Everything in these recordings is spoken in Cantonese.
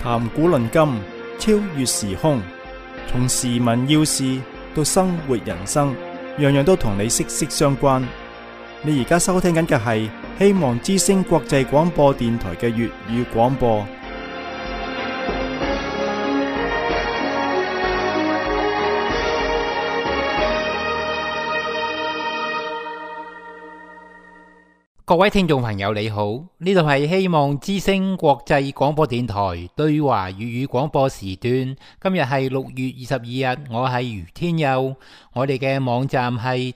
談古論今，超越時空，從時聞要事到生活人生，樣樣都同你息息相關。你而家收聽緊嘅係希望之聲國際廣播電台嘅粵語廣播。 各位聽眾朋友你好，呢度係希望之聲國際廣播電台對華粵語廣播時段。今日係6月22日，我係余天佑。我哋嘅網站係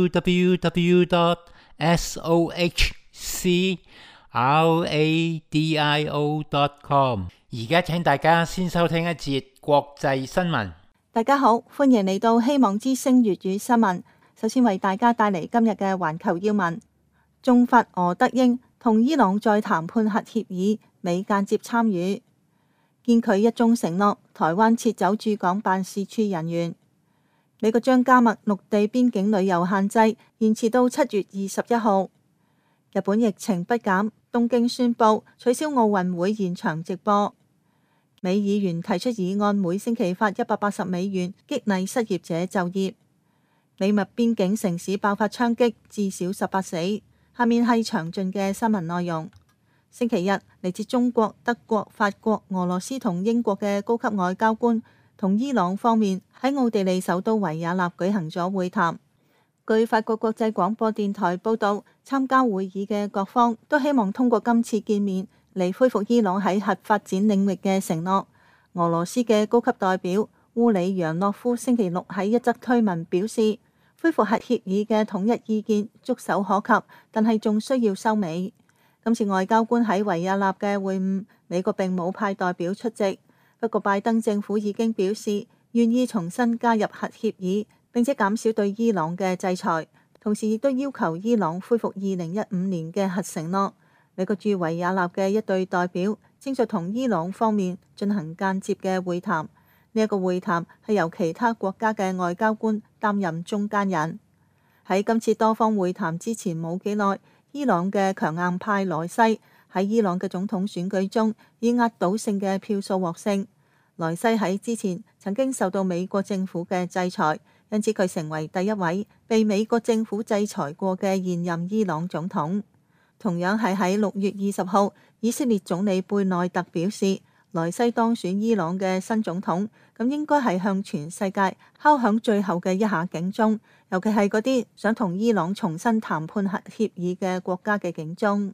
www.sohcradio.com。而家請大家先收聽一節國際新聞。 大家好，歡迎嚟到希望之聲粵語新聞。首先為大家帶嚟今日嘅環球要聞。中法俄德英同伊朗再談判核協議，美間接參與。堅拒一中承諾，台灣撤走駐港辦事處人員。美國將加密陸地邊境旅遊限制延遲到7月21號。日本疫情不減，東京宣布取消奧運會現場直播。美議員提出議案，每星期發180美元激勵失業者就業。美墨邊境城市爆發槍擊，至少18死。下面係詳盡嘅新聞內容。星期日，嚟自中國、德國、法國、俄羅斯同英國嘅高級外交官同伊朗方面喺奧地利首都維也納舉行咗會談。據法國國際廣播電台報導，參加會議嘅各方都希望通過今次見面嚟恢復伊朗喺核發展領域嘅承諾。俄羅斯嘅高級代表烏里揚諾夫星期六喺一則推文表示，恢復核協議嘅統一意見觸手可及，但係仲需要收尾。今次外交官喺維也納嘅會晤，美國並冇派代表出席。不過拜登政府已經表示願意重新加入核協議，並且減少對伊朗嘅制裁，同時亦都要求伊朗恢復2015年嘅核承諾。美國駐維也納嘅一對代表正在同伊朗方面進行間接嘅會談。呢一個會談係由其他國家嘅外交官擔任中間人。喺今次多方會談之前冇幾耐，伊朗嘅強硬派萊西喺伊朗嘅總統選舉中以壓倒性嘅票數獲勝。萊西喺之前曾經受到美國政府嘅制裁，因此佢成為第一位被美國政府制裁過嘅現任伊朗總統。同樣係喺6月20號，以色列總理貝內特表示，萊西當選伊朗嘅新總統，咁應該係向全世界敲響最後嘅一下警鐘，尤其係嗰啲想同伊朗重新談判核協議嘅國家嘅警鐘。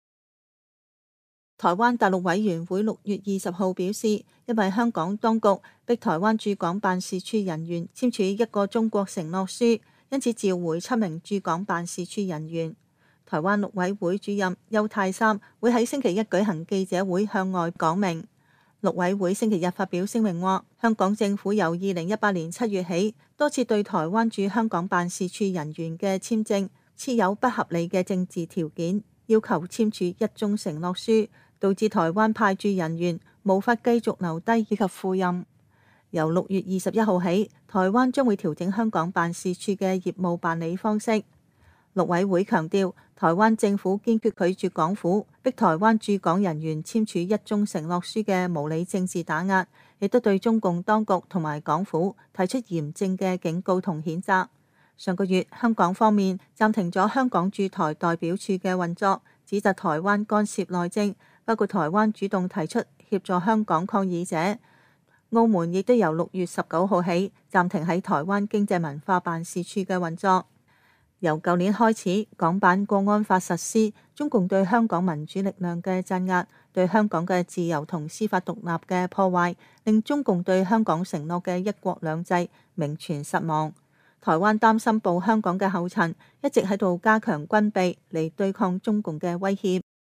台灣大陸委員會6月20號表示，因為香港當局逼台灣駐港辦事處人員簽署一個中國承諾書，因此召回7名駐港辦事處人員。台灣陸委會主任邱太三會喺星期一舉行記者會向外講明。陸委會星期日發表聲明話，香港政府由2018年7月起多次對台灣駐香港辦事處人員嘅簽證設有不合理嘅政治條件，要求簽署一中承諾書，導致台灣派駐人員無法繼續留低以及赴任。由6月21號起，台灣將會調整香港辦事處嘅業務辦理方式。陸委會強調，台灣政府堅決拒絕港府逼台灣駐港人員簽署一中承諾書嘅無理政治打壓，亦都對中共當局同埋港府提出嚴正嘅警告同譴責。上個月，香港方面暫停咗香港駐台代表處嘅運作，指責台灣干涉內政，包括台灣主動提出協助香港抗議者。澳門亦都由6月19號起暫停喺台灣經濟文化辦事處嘅運作。由舊年開始，港版國安法實施，中共對香港民主力量嘅鎮壓，對香港嘅自由同司法獨立嘅破壞，令中共對香港承諾嘅一國兩制名存實亡。台灣擔心步香港嘅後塵，一直喺度加強軍備嚟對抗中共嘅威脅。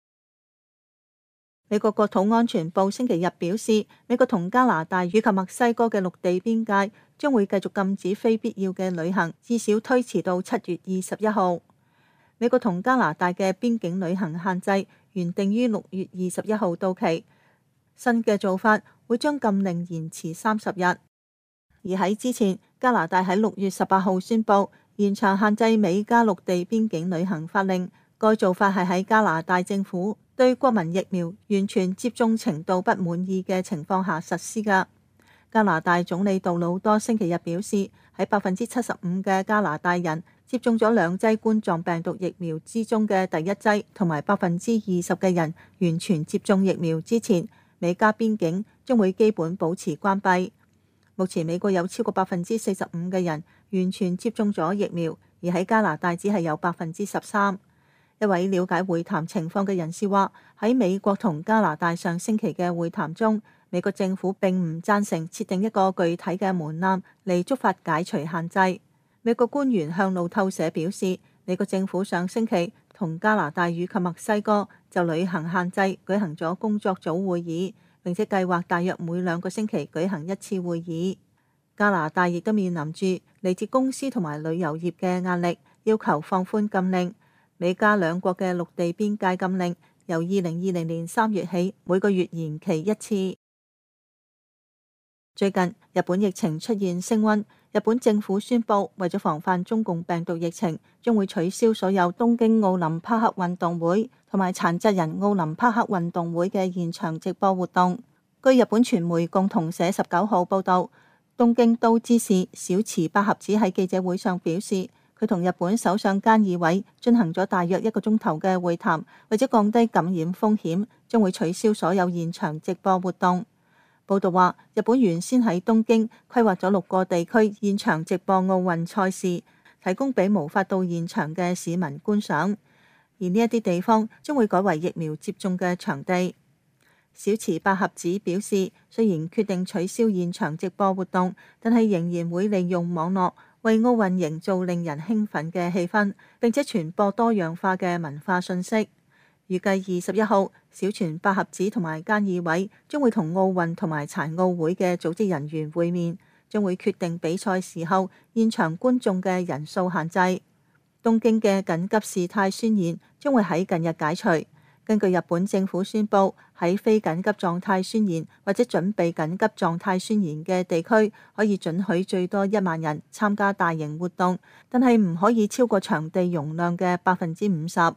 美國國土安全部星期日表示，美國同加拿大以及墨西哥嘅陸地邊界將會繼續禁止非必要嘅旅行，至少推遲到7月21號。美國同加拿大嘅邊境旅行限制原定於6月21號到期，新嘅做法會將禁令延遲30日。而喺之前，加拿大喺6月18號宣布延長限制美加陸地邊境旅行法令， 該做法係喺加拿大政府對國民疫苗完全接種程度不滿意嘅情況下實施㗎。加拿大總理杜魯多星期日表示，喺75%嘅加拿大人接種咗2劑冠狀病毒疫苗之中嘅第一劑，同埋20%嘅人完全接種疫苗之前，美加邊境將會基本保持關閉。目前美國有超過45%嘅人完全接種咗疫苗，而喺加拿大只係有13%。一位了解會談情況嘅人士話，喺美國同加拿大上星期嘅會談中，美國政府並唔贊成設定一個具體嘅門檻嚟觸發解除限制。美國官員向路透社表示，美國政府上星期同加拿大與及墨西哥就旅行限制舉行咗工作組會議，並且計劃大約每2個星期舉行一次會議。加拿大亦都面臨住嚟自公司同埋旅遊業嘅壓力，要求放寬禁令。美加兩國嘅陸地邊界禁令由2020年3月起每個月延期一次。最近日本疫情出現升溫，日本政府宣布為咗防範中共病毒疫情，將會取消所有東京奧林匹克運動會同埋殘疾人奧林匹克運動會嘅現場直播活動。據日本傳媒共同社19號報道，東京都知事小池百合子喺記者會上表示，佢同日本首相菅義偉進行咗大約1個鐘頭嘅會談，為咗降低感染風險，將會取消所有現場直播活動。報道話，日本原先喺東京規劃咗6個地區現場直播奧運賽事，提供俾無法到現場嘅市民觀賞，而呢一啲地方將會改為疫苗接種嘅場地。小池百合子表示，雖然決定取消現場直播活動，但係仍然會利用網絡為奧運營造令人興奮嘅氣氛，並且傳播多樣化嘅文化信息。預計21號，小池百合子同埋菅義偉將會同奧運同埋殘奧會嘅組織人員會面，將會決定比賽時候現場觀眾嘅人數限制。東京嘅緊急事態宣言將會喺近日解除。根據日本政府宣布，喺非緊急狀態宣言或者準備緊急狀態宣言嘅地區，可以准許最多1萬人參加大型活動，但係唔可以超過場地容量嘅50%。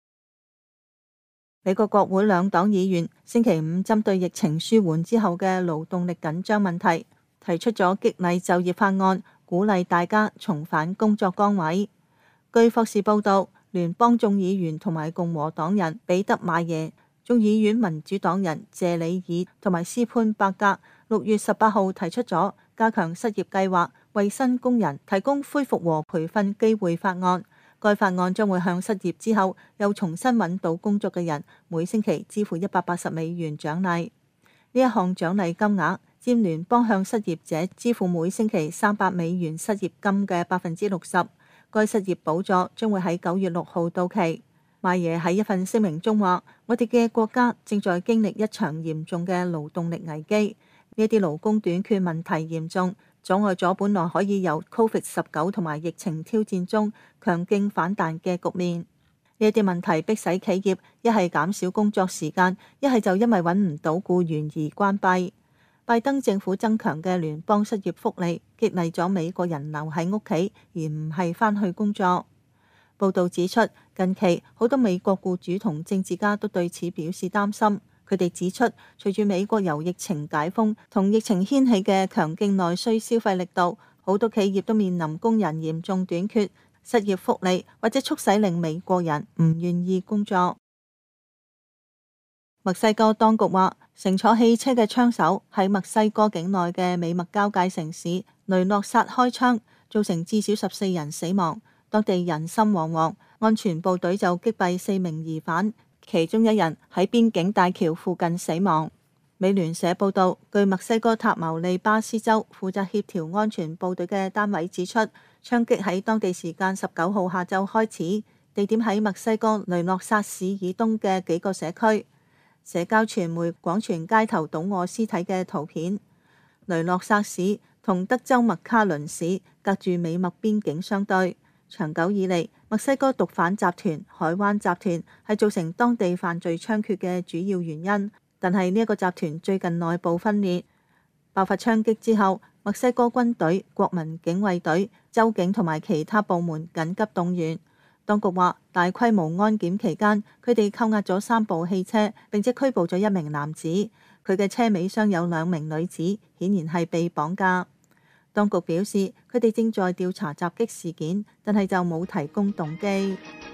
美國國會兩黨議員星期五針對疫情舒緩之後嘅勞動力緊張問題，提出咗激勵就業法案，鼓勵大家重返工作崗位。據霍士報道，聯邦眾議員同埋共和黨人彼得馬耶、眾議院民主黨人謝里爾同埋斯潘伯格6月18號提出咗加強失業計劃，為新工人提供恢復和培訓機會法案。該法案將會向失業之後又重新揾到工作嘅人每星期支付180美元獎勵。呢一項獎勵金額佔聯邦向失業者支付每星期300美元失業金嘅60%。該失業補助將會喺9月6號到期。馬耶喺一份聲明中話：我哋嘅國家正在經歷一場嚴重嘅勞動力危機，呢啲勞工短缺問題嚴重，阻礙咗本來可以由 COVID-19 同埋疫情挑戰中強勁反彈嘅局面。呢啲問題迫使企業一係減少工作時間，一係就因為揾唔到僱員而關閉。拜登政府增強嘅聯邦失業福利，激勵咗美國人留喺屋企，而唔係返去工作。報導指出，近期好多美國僱主同政治家都對此表示擔心。佢哋指出，隨住美國由疫情解封同疫情掀起嘅強勁內需消費力度，好多企業都面臨工人嚴重短缺、失業福利或者促使令美國人唔願意工作。墨西哥當局話，乘坐汽車嘅槍手喺墨西哥境內嘅美墨交界城市雷諾薩開槍，造成至少14人死亡，當地人心惶惶。安全部隊就擊斃4名疑犯，其中1人喺邊境大橋附近死亡。美聯社報道，據墨西哥塔茅利巴斯州負責協調安全部隊嘅單位指出，槍擊喺當地時間19號下晝開始，地點喺墨西哥雷諾薩市以東嘅幾個社區。社交傳媒廣傳街頭倒卧屍體嘅圖片。雷諾薩市同德州麥卡倫市隔住美墨邊境相對，長久以嚟，墨西哥毒販集團海灣集團係造成當地犯罪猖獗嘅主要原因。但係呢一個集團最近內部分裂，爆發槍擊之後，墨西哥軍隊、國民警衛隊、州警同埋其他部門緊急動員。 當局話，大規模安檢期間，佢哋扣押咗3部汽車，並且拘捕咗1名男子。佢嘅車尾箱有2名女子，顯然係被綁架。當局表示，佢哋正在調查襲擊事件，但係就冇提供動機。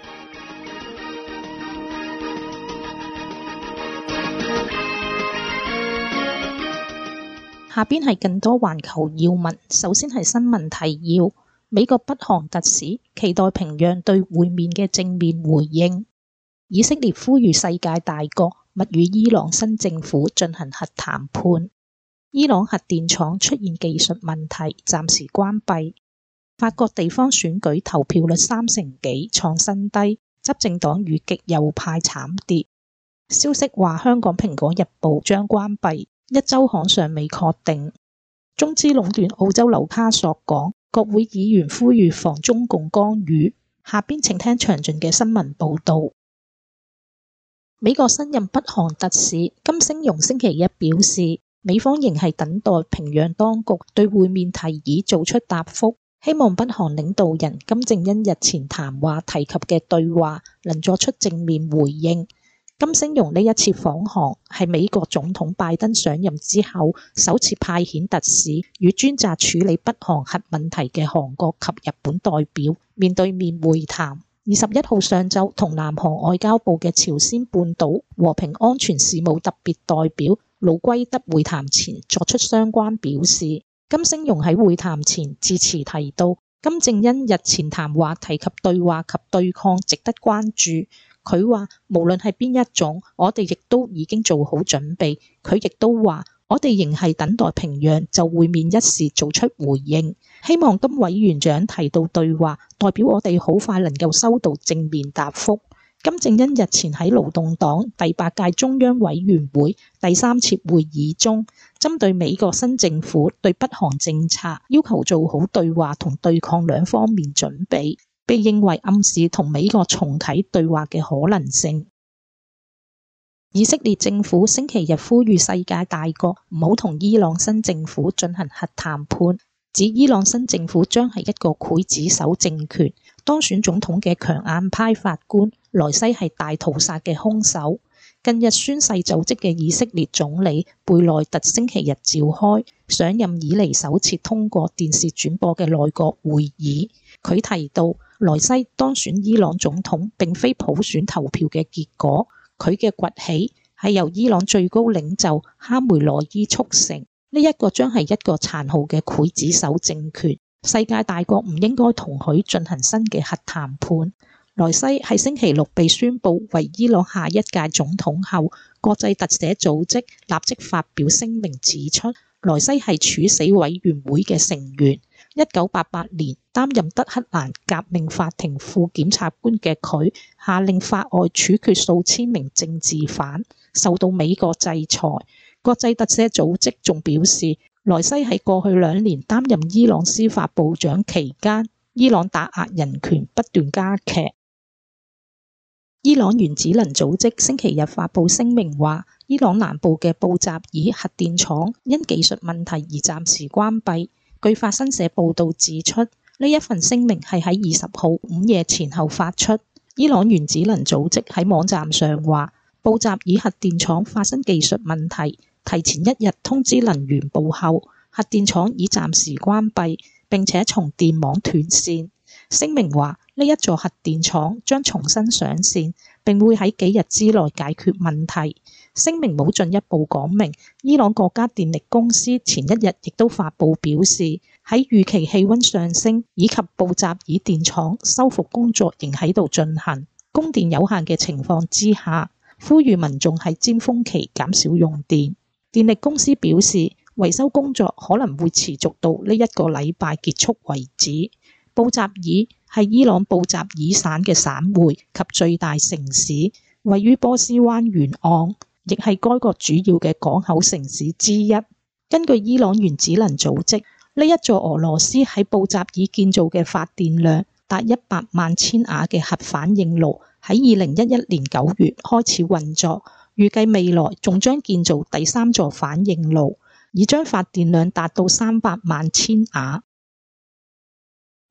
下邊係更多環球要聞，首先係新聞提要。美國北韓特使期待平壤對會面嘅正面回應。以色列呼籲世界大國勿與伊朗新政府進行核談判。伊朗核電廠出現技術問題，暫時關閉。法國地方選舉投票率3成幾，創新低。執政黨與極右派慘跌。消息話香港蘋果日報將關閉，一週刊尚未確定。中資壟斷澳洲紐卡索港。國會議員呼籲防中共干預。下邊請聽詳盡嘅新聞報導。美國新任北韓特使金星榮星期一表示，美方仍係等待平壤當局對會面提議做出答覆，希望北韓領導人金正恩日前談話提及嘅對話能作出正面回應。金星榮呢一次訪韓係美國總統拜登上任之後首次派遣特使與專責處理北韓核問題嘅韓國及日本代表面對面會談。21號上晝同南韓外交部嘅朝鮮半島和平安全事務特別代表盧圭德會談前作出相關表示。金星榮喺會談前致辭提到，金正恩日前談話提及對話及對抗值得關注。佢話無論係邊一種，我哋亦都已經做好準備。佢亦都話我哋仍係等待平壤就會面一事做出回應。希望金委員長提到對話，代表我哋好快能夠收到正面答覆。金正恩日前喺勞動黨第8屆中央委員會第3次會議中，針對美國新政府對北韓政策，要求做好對話同對抗兩方面準備。被認為暗示同美國重啟對話嘅可能性。以色列政府星期日呼籲世界大國唔好同伊朗新政府進行核談判，指伊朗新政府將係一個劊子手政權，當選總統嘅強硬派法官萊西係大屠殺嘅兇手。近日宣誓就職嘅以色列總理貝內特星期日召開上任以嚟首次通過電視轉播嘅內閣會議，佢提到，萊西當選伊朗總統並非普選投票嘅結果，佢嘅崛起係由伊朗最高領袖哈梅內伊促成。呢一個將係一個殘酷嘅劊子手政權，世界大國唔應該同佢進行新嘅核談判。萊西喺星期六被宣布為伊朗下一屆總統後，國際特赦組織立即發表聲明指出，萊西係處死委員會嘅成員。1988年擔任德黑蘭革命法庭副檢察官嘅佢，下令法外處決數千名政治犯，受到美國制裁。國際特赦組織仲表示，萊西喺過去2年擔任伊朗司法部長期間，伊朗打壓人權不斷加劇。伊朗原子能組織星期日發布聲明話，伊朗南部嘅布扎爾核電廠因技術問題而暫時關閉。據法新社報導指出，呢一份聲明係喺20號午夜前後發出。伊朗原子能組織喺網站上話，布扎爾核電廠發生技術問題，提前1日通知能源部後，核電廠已暫時關閉，並且從電網斷線。聲明話，呢一座核電廠將重新上線，並會喺幾日之內解決問題。聲明冇進一步講明，伊朗國家電力公司前1日亦都發布表示，喺預期氣溫上升以及布扎爾電廠修復工作仍喺度進行，供電有限嘅情況之下，呼籲民眾喺尖峰期減少用電。電力公司表示，維修工作可能會持續到呢一個禮拜結束為止。布扎爾係伊朗布扎爾省嘅省會及最大城市，位於波斯灣沿岸，亦係該國主要嘅港口城市之一。根據伊朗原子能組織，呢一座俄羅斯喺布扎爾建造嘅發電量達100萬千瓦嘅核反應爐，喺2011年9月開始運作，預計未來仲將建造第3座反應爐，以將發電量達到300萬千瓦。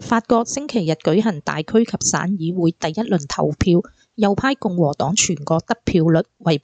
法國星期日舉行大區及省議會第一輪投票，右派共和黨全國得票率為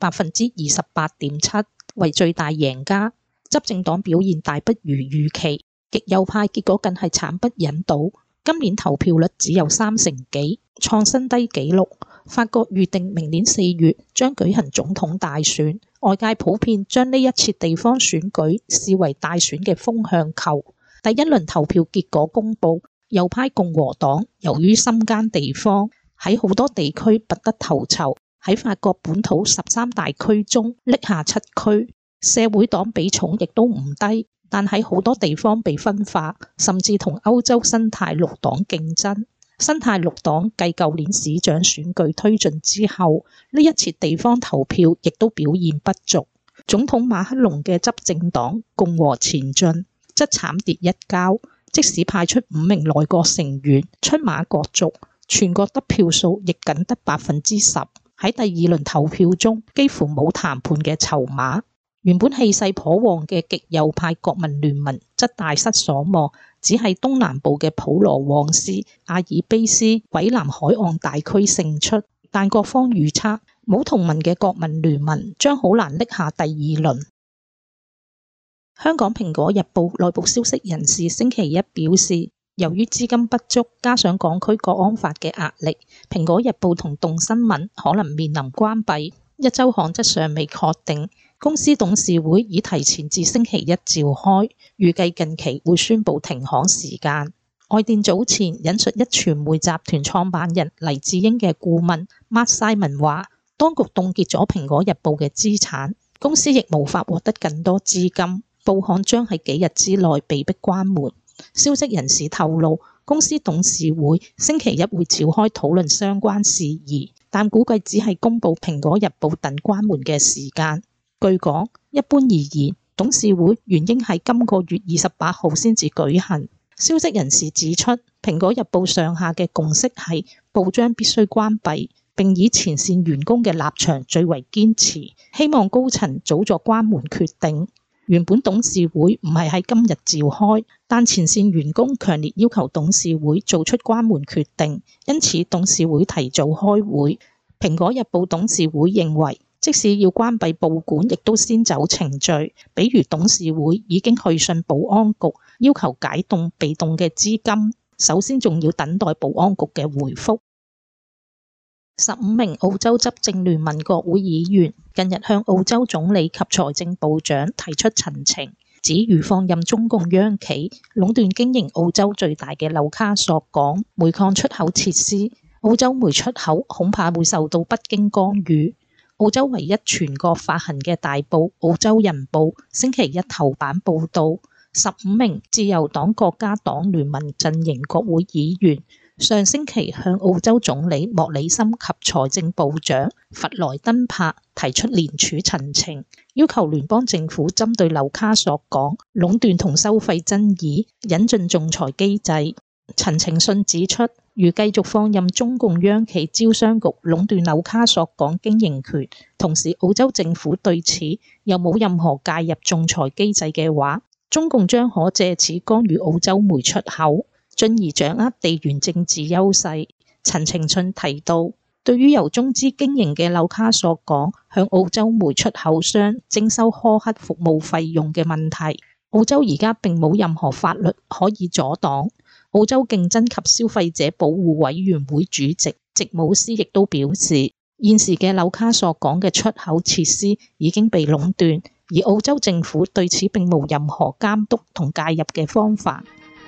28.7%， 為最大贏家。執政黨表現大不如預期，極右派結果更係慘不忍睹，今年投票率只有3成幾，創新低紀錄。法國預定明年4月將舉行總統大選，外界普遍將呢一次地方選舉視為大選嘅風向球。第一輪投票結果公佈，右派共和黨由於深耕地方，喺好多地區拔得頭籌，喺法國本土13大區中拎下7區。社會黨比重亦都唔低，但喺好多地方被分化，甚至同歐洲生態綠黨競爭。生態綠黨繼舊年市長選舉推進之後，呢一次地方投票亦都表現不俗。總統馬克龍嘅執政黨共和前進則慘跌一跤，即使派出5名內閣成員出馬角逐，全國得票數亦僅得 10%。喺第二輪投票中，幾乎冇談判嘅籌碼。原本氣勢頗旺嘅極右派國民聯盟則大失所望，只係東南部嘅普羅旺斯、阿爾卑斯、蔚藍海岸大區勝出，但各方預測冇同盟嘅國民聯盟將好難拎下第二輪。香港蘋果日報內部消息人士星期一表示，由於資金不足，加上港區國安法嘅壓力，蘋果日報同動新聞可能面臨關閉。一周刊則尚未確定。公司董事會已提前至星期一召開，預計近期會宣布停刊時間。外電早前引述一傳媒集團創辦人黎智英嘅顧問 Mark Simon 話，當局凍結咗蘋果日報嘅資產，公司亦無法獲得更多資金，報刊將喺幾日之內被迫關門。消息人士透露，公司董事會星期一會召開討論相關事宜，但估計只係公布蘋果日報等關門嘅時間。據講，一般而言，董事會原應喺今個月28號先至舉行。消息人士指出，蘋果日報上下嘅共識係報章必須關閉，並以前線員工嘅立場最為堅持，希望高層早作關門決定。原本董事會唔係喺今日召開，但前線員工強烈要求董事會做出關門決定，因此董事會提早開會。蘋果日報董事會認為，即使要關閉報館，亦都先走程序，比如董事會已經去信保安局，要求解凍被凍嘅資金，首先仲要等待保安局嘅回覆。15名澳洲執政聯盟國會議員近日向澳洲總理及財政部長提出陳情，指如放任中共央企壟斷經營澳洲最大嘅紐卡索港煤礦出口設施，澳洲煤出口恐怕會受到北京干預。澳洲唯一全國發行嘅大報《澳洲人報》星期一頭版報導，15名自由黨國家黨聯盟陣營國會議員上星期向澳洲總理莫里森及財政部長弗萊登柏提出聯署陳情，要求聯邦政府針對紐卡索港壟斷同收費爭議引進仲裁機制。陳情信指出，如繼續放任中共央企招商局壟斷紐卡索港經營權，同時澳洲政府對此又冇任何介入仲裁機制嘅話，中共將可借此干預澳洲煤出口，進而掌握地緣政治優勢。陳情信提到，對於由中資經營嘅紐卡索港向澳洲煤出口商徵收苛刻服務費用嘅問題，澳洲而家並冇任何法律可以阻擋。澳洲競爭及消費者保護委員會主席席姆斯亦都表示，現時嘅紐卡索港嘅出口設施已經被壟斷，而澳洲政府對此並無任何監督同介入嘅方法。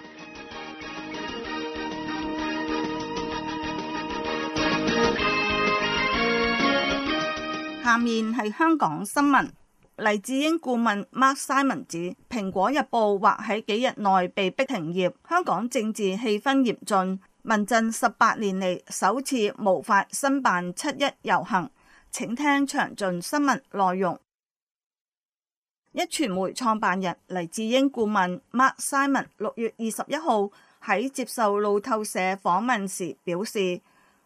下面係香港新聞。黎智英顧問 Mark Simon 指，蘋果日報或喺幾日內被迫停業。香港政治氣氛嚴峻，民陣18年嚟首次無法申辦7·1遊行。請聽詳盡新聞內容。一傳媒創辦人黎智英顧問 Mark Simon 6月21號喺接受路透社訪問時表示，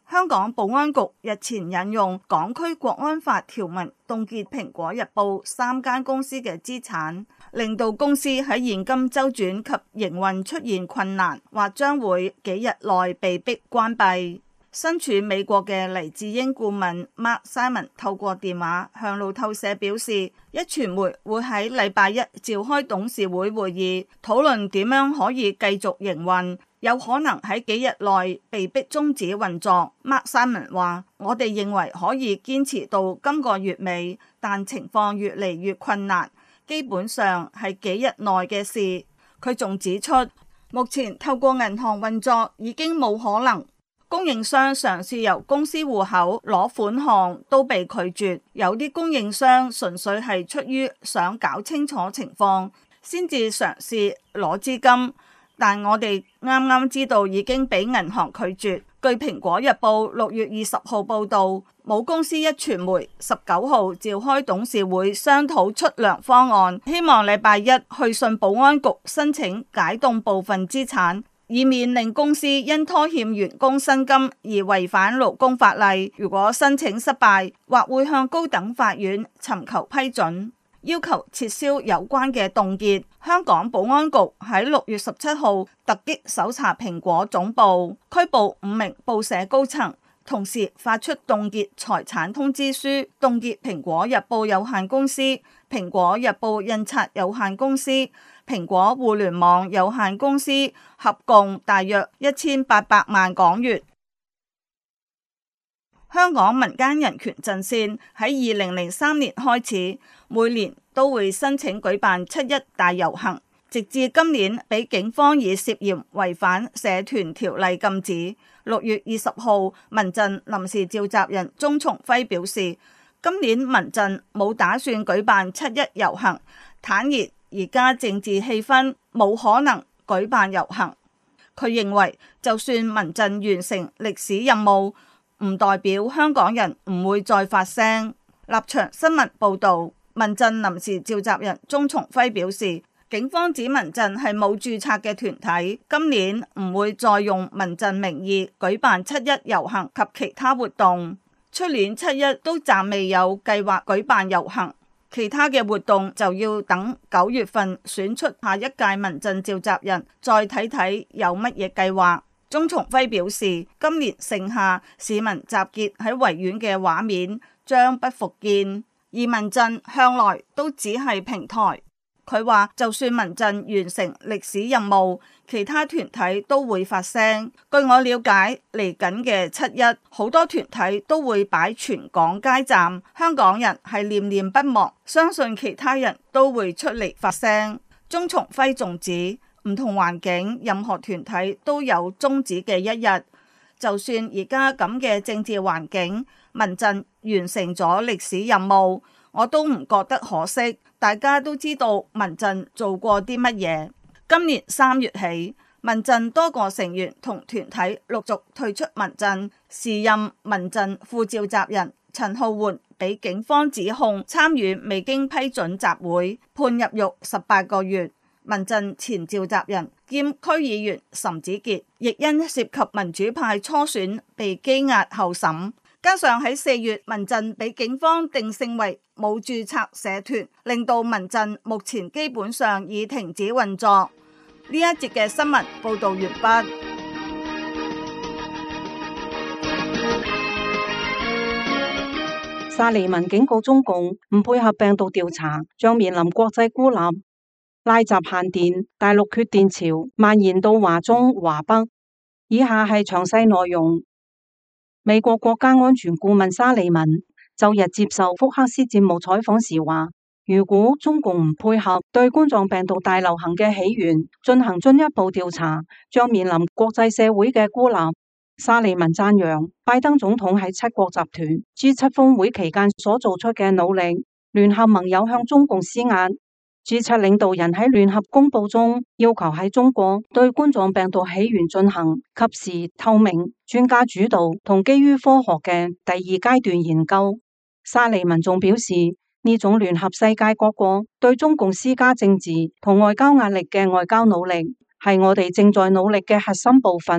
香港保安局日前引用港區國安法條文凍結蘋果日報3間公司嘅資產，令到公司喺現金周轉及營運出現困難，或將會幾日內被迫關閉。身處美國嘅黎智英顧問 Mark Simon 透過電話向路透社表示，壹傳媒會喺禮拜一召開董事會會議，討論點樣可以繼續營運，有可能喺幾日內被迫終止運作。Mark Simon 話：我哋認為可以堅持到今個月尾，但情況越嚟越困難，基本上係幾日內嘅事。佢仲指出，目前透過銀行運作已經冇可能。供應商嘗試由公司戶口攞款項都被拒絕，有啲供應商純粹係出於想搞清楚情況先至嘗試攞資金，但我哋啱啱知道已經俾銀行拒絕。據蘋果日報6月20號報道，母公司壹傳媒19號召開董事會商討出糧方案，希望禮拜一去信保安局申請解凍部分資產，以免令公司因拖欠員工薪金而違反勞工法例。如果申請失敗，或會向高等法院尋求批准，要求撤銷有關嘅凍結。香港保安局喺6月17號突擊搜查蘋果總部，拘捕5名報社高層，同時發出凍結財產通知書，凍結蘋果日報有限公司、蘋果日報印刷有限公司、蘋果互聯網有限公司，合共大約1800萬港元。香港民間人權陣線喺2003年開始，每年都會申請舉辦7·1大遊行，直至今年被警方以涉嫌違反社團條例禁止。6月20號，民陣臨時召集人鍾松輝表示，今年民陣冇打算舉辦7·1遊行，坦言而家政治氣氛冇可能舉辦遊行。佢認為，就算民陣完成歷史任務，唔代表香港人唔會再發聲。立場新聞報導，民陣臨時召集人鍾松輝表示，警方指民陣係冇註冊嘅團體，今年唔會再用民陣名義舉辦7·1遊行及其他活動。出年7·1都暫未有計劃舉辦遊行，其他嘅活動就要等9月份選出下一屆民陣召集人，再睇睇有乜嘢計劃。鍾松輝表示，今年盛夏市民集結喺維園嘅畫面將不復見，而民陣向來都只係平台。佢話就算民陣完成歷史任務，其他團體都會發聲。據我了解，嚟緊嘅7·1，好多團體都會擺全港街站，香港人係念念不忘，相信其他人都會出嚟發聲。鍾松輝仲指，唔同環境，任何團體都有終止嘅一日。就算而家咁嘅政治環境，民陣完成咗歷史任務，我都唔覺得可惜。大家都知道民陣做過啲乜嘢。今年3月起，民陣多個成員同團體陸續退出民陣。時任民陣副召集人陳浩桓被警方指控參與未經批准集會，判入獄18個月。民陣前召集人兼區議員岑子傑亦因涉及民主派初選被羈押候審。加上喺4月，民陣被警方定性為冇註冊社團，令到民陣目前基本上已停止運作。呢一節嘅新聞報道完畢。 沙利文警告中共唔配合病毒調查，將面臨國際孤立。拉閘限電，大陸缺電潮蔓延到華中華北。以下係詳細內容。美國國家安全顧問沙利文周日接受福克斯節目採訪時話，如果中共唔配合對冠狀病毒大流行嘅起源進行進一步調查，將面臨國際社會嘅孤立。沙利文讚揚拜登總統喺7國集團 G7 峰會期間所做出嘅努力，聯合盟友向中共施壓。G7 領導人喺聯合公報中要求喺中國對冠狀病毒起源進行及時、透明、專家主導同基於科學嘅第2階段研究。沙利文仲表示，呢種聯合世界各國對中共施加政治同外交壓力嘅外交努力，係我哋正在努力嘅核心部分。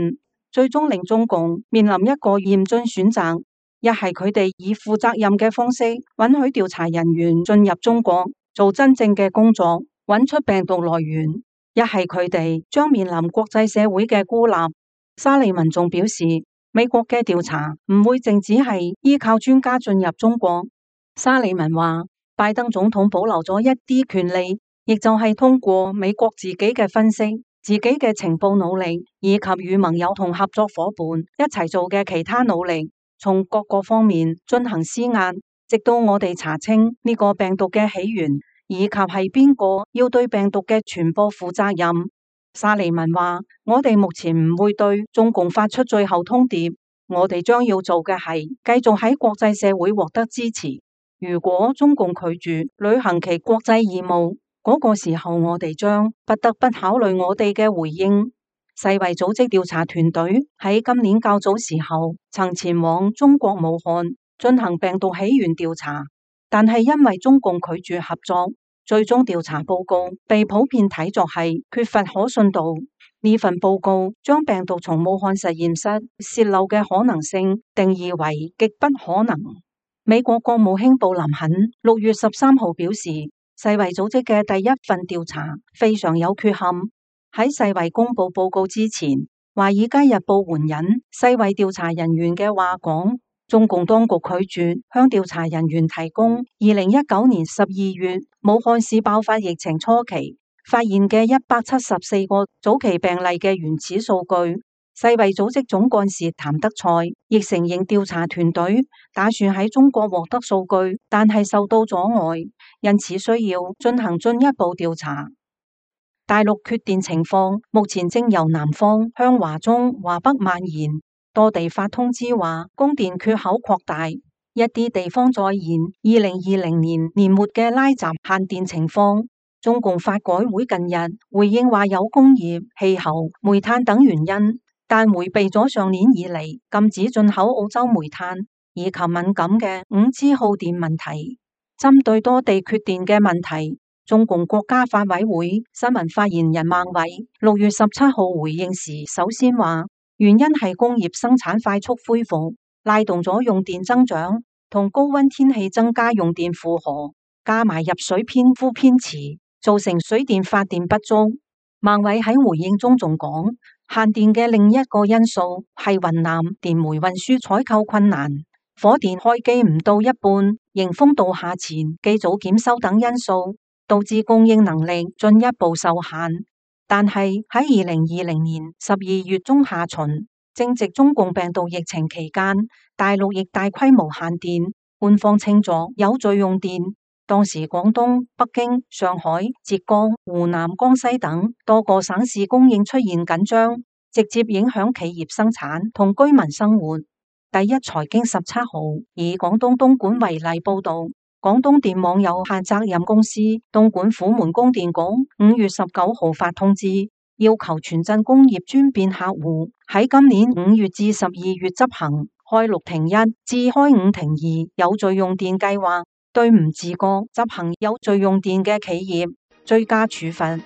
最終令中共面臨一個嚴峻選擇：一係佢哋以負責任嘅方式允許調查人員進入中國做真正嘅工作，揾出病毒來源；一係佢哋將面臨國際社會嘅孤立。沙利文仲表示，美國嘅調查唔會淨只係依靠專家進入中國。沙利文話，拜登總統保留咗一啲權利，亦就係通過美國自己嘅分析、自己嘅情報努力，以及與盟友同合作夥伴一齊做嘅其他努力，從各個方面進行施壓，直到我哋查清呢個病毒嘅起源，以及係邊個要對病毒嘅傳播負責任。沙利文話，我哋目前唔會對中共發出最後通牒，我哋將要做嘅係繼續喺國際社會獲得支持。如果中共拒絕履行其國際義務，嗰個時候我哋將不得不考慮我哋嘅回應。世衛組織調查團隊喺今年較早時候曾前往中國武漢進行病毒起源調查，但係因為中共拒絕合作，最終調查報告被普遍睇作係缺乏可信度。呢份報告將病毒從武漢實驗室洩漏嘅可能性定義為極不可能。美國國務卿布林肯6月13號表示，世衛組織嘅第一份調查非常有缺陷。喺世衛公布報告之前，華爾街日報援引世衛調查人員嘅話講，中共當局拒絕向調查人員提供2019年12月武漢市爆發疫情初期發現嘅174個早期病例嘅原始數據。世衛組織總幹事譚德塞亦承認調查團隊打算喺中國獲得數據，但係受到阻礙，因此需要進行進一步調查。大陸缺電情況目前正由南方向華中、華北蔓延，多地發通知話供電缺口擴大，一啲地方再現2020年年末嘅拉閘限電情況。中共發改會近日回應話有工業、氣候、煤炭等原因，但回避咗上年以嚟禁止進口澳洲煤炭以及敏感嘅5G耗電問題。針對多地缺電嘅問題，中共國家發委會新聞發言人孟偉6月17號回應時，首先話原因係工業生產快速恢復，拉動咗用電增長，同高溫天氣增加用電負荷，加埋入水偏枯偏遲，造成水電發電不足。孟偉喺回應中仲講，限電嘅另一個因素係雲南電煤運輸採購困難，火電開機唔到一半，迎風倒下前機組檢修等因素，導致供應能力進一步受限。但係喺2020年12月中下旬，正值中共病毒疫情期間，大陸亦大規模限電，官方稱作有序用電。當時廣東、北京、上海、浙江、湖南、江西等多個省市供應出現緊張，直接影響企業生產同居民生活。第一財經17號以廣東東莞為例報道，廣東電網有限責任公司東莞虎門供電局5月19號發通知，要求全鎮工業專變客戶喺今年5月至12月執行開6停1至開5停2有序用電計劃，對唔自覺執行有序用電嘅企業追加處罰。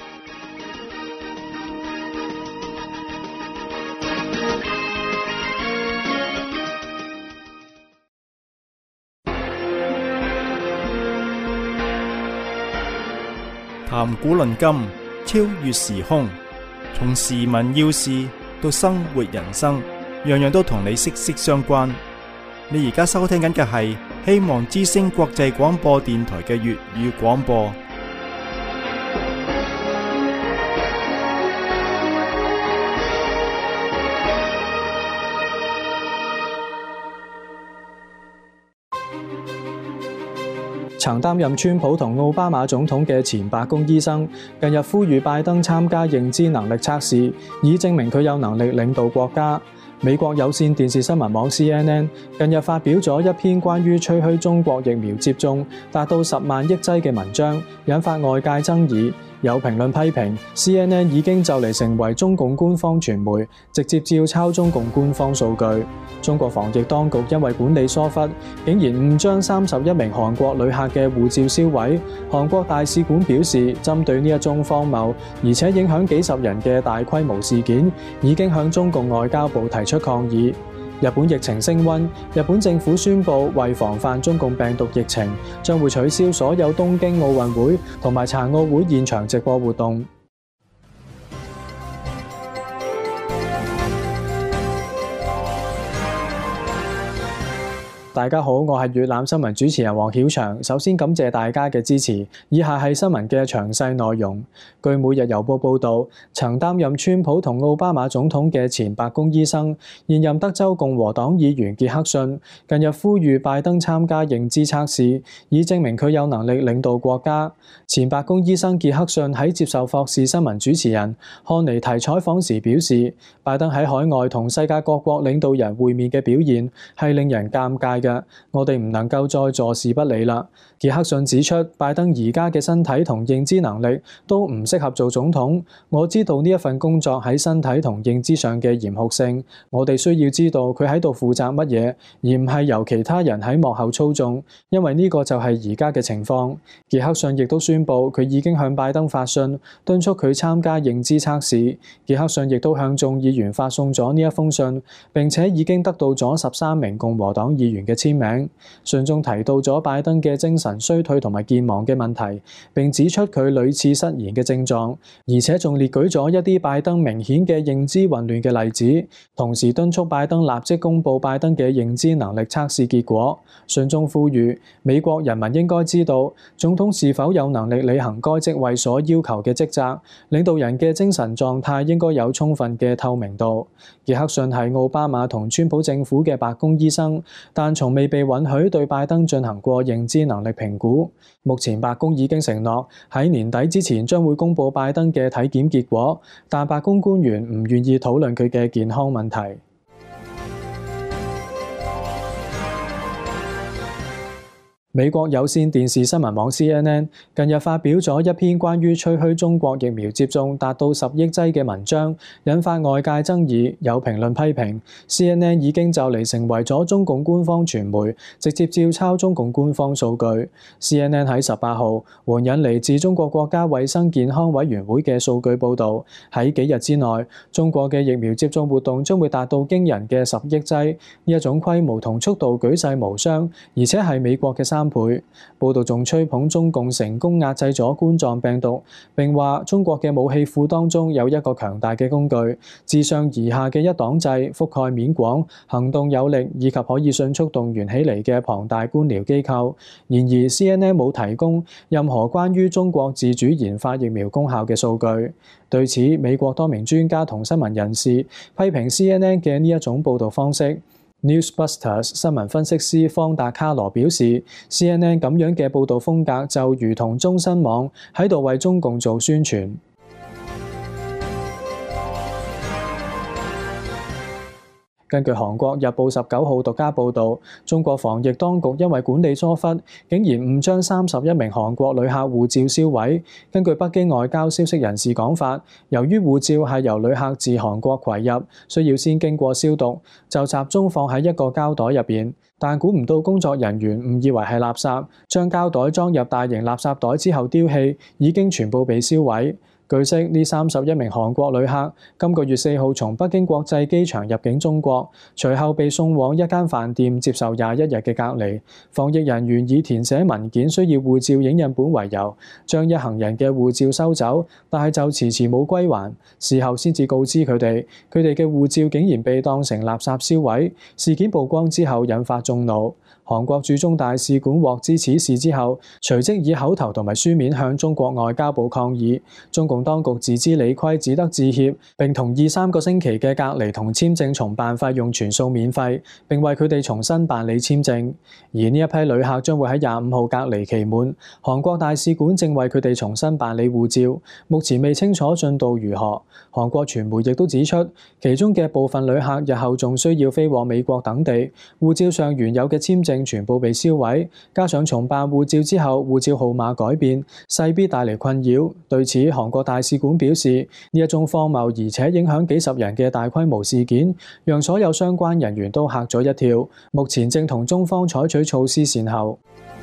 談古論今，超越時空，從時聞要事到生活人生，樣樣都同你息息相關。你而家收聽緊嘅係希望之聲國際廣播電台嘅粵語廣播。 曾擔任川普同奧巴馬總統嘅前白宮醫生，近日呼籲拜登參加認知能力測試，以證明佢有能力領導國家。美國有線電視新聞網 CNN 近日發表咗一篇關於吹噓中國疫苗接種達到10萬億劑嘅文章，引發外界爭議。 有評論批評 CNN 已經就嚟成為中共官方傳媒，直接照抄中共官方數據。中國防疫當局因為管理疏忽，竟然誤將31名韓國旅客嘅護照銷毀。韓國大使館表示，針對呢一宗荒謬而且影響幾十人嘅大規模事件，已經向中共外交部提出抗議。日本疫情升溫，日本政府宣布為防範中共病毒疫情，將會取消所有東京奧運會同埋殘奧會現場直播活動。大家好，我係粵覽新聞主持人黃曉翔。首先感謝大家嘅支持。以下係新聞嘅詳細內容。據每日郵報報導，曾擔任川普同奧巴馬總統嘅前白宮醫生、現任德州共和黨議員傑克遜，近日呼籲拜登參加認知測試，以證明佢有能力領導國家。前白宮醫生傑克遜喺接受霍士新聞主持人漢尼提採訪時表示，拜登喺海外同世界各國領導人會面嘅表現係令人尷尬嘅。我哋唔能夠再坐視不理啦。傑克遜指出，拜登而家嘅身體同認知能力都唔適合做總統。我知道呢一份工作喺身體同認知上嘅嚴酷性，我哋需要知道佢喺度負責乜嘢，而唔係由其他人喺幕後操縱，因為呢個就係而家嘅情況。傑克遜亦都宣布佢已經向拜登發信，敦促佢參加認知測試。傑克遜亦都向眾議員發送咗呢一封信，並且已經得到咗13名共和黨議員嘅簽名。信中提到咗拜登嘅精神衰退同埋健忘嘅問題，並指出佢屢次失言嘅症狀，而且仲列舉咗一啲拜登明顯嘅認知混亂嘅例子，同時敦促拜登立即公布拜登嘅認知能力測試結果。信中呼籲美國人民應該知道總統是否有能力履行該職位所要求嘅職責，領導人嘅精神狀態應該有充分嘅透明度。傑克遜係奧巴馬同川普政府嘅白宮醫生，但從未被允許對拜登進行過認知能力評估。目前白宮已經承諾喺年底之前將會公布拜登嘅體檢結果，但白宮官員唔願意討論佢嘅健康問題。美國有線電視新聞網 CNN 近日發表咗一篇關於吹噓中國疫苗接種達到10億劑嘅文章，引發外界爭議。有評論批評 CNN 已經就嚟成為咗中共官方傳媒，直接照抄中共官方數據。CNN 喺18號援引嚟自中國國家衛生健康委員會嘅數據報導，喺幾日之內，中國嘅疫苗接種活動將會達到驚人嘅10億劑，呢一種規模同速度舉世無雙，而且係美國嘅3倍。報道仲吹捧中共成功壓制咗冠狀病毒，並話中國嘅武器庫當中有一個強大嘅工具，自上而下嘅一黨制，覆蓋面廣、行動有力以及可以迅速動員起嚟嘅龐大官僚機構。然而 CNN 冇提供任何關於中國自主研發疫苗功效嘅數據。對此，美國多名專家同新聞人士批評 CNN 嘅呢一種報導方式。Newsbusters 新聞分析師方達卡羅表示 ，CNN 咁樣嘅報導風格就如同中新網喺度為中共做宣傳。根據韓國日報19號獨家報導，中國防疫當局因為管理疏忽，竟然誤將31名韓國旅客護照銷毀。根據北京外交消息人士講法，由於護照係由旅客自韓國攜入，需要先經過消毒，就集中放喺一個膠袋入邊。但估唔到工作人員誤以為係垃圾，將膠袋裝入大型垃圾袋之後丟棄，已經全部被銷毀。據悉，呢31名韓國旅客今個月4號從北京國際機場入境中國，隨後被送往一間飯店接受21日嘅隔離。防疫人員以填寫文件需要護照影印本為由，將一行人嘅護照收走，但係就遲遲冇歸還。事後先至告知佢哋嘅護照竟然被當成垃圾銷毀。事件曝光之後引發眾怒。韓國駐中大使館獲知此事之後，隨即以口頭同埋書面向中國外交部抗議。中共當局自知理虧，只得致歉，並同意3個星期嘅隔離同簽證重辦費用全數免費，並為佢哋重新辦理簽證。而呢一批旅客將會喺25號隔離期滿，韓國大使館正為佢哋重新辦理護照，目前未清楚進度如何。韓國傳媒亦都指出，其中嘅部分旅客日後仲需要飛往美國等地，護照上原有嘅簽證定全部被銷毀，加上重辦護照之後護照號碼改變，勢必帶嚟困擾。對此，韓國大使館表示，呢一宗荒謬而且影響幾十人嘅大規模事件，讓所有相關人員都嚇咗一跳。目前正同中方採取措施善後。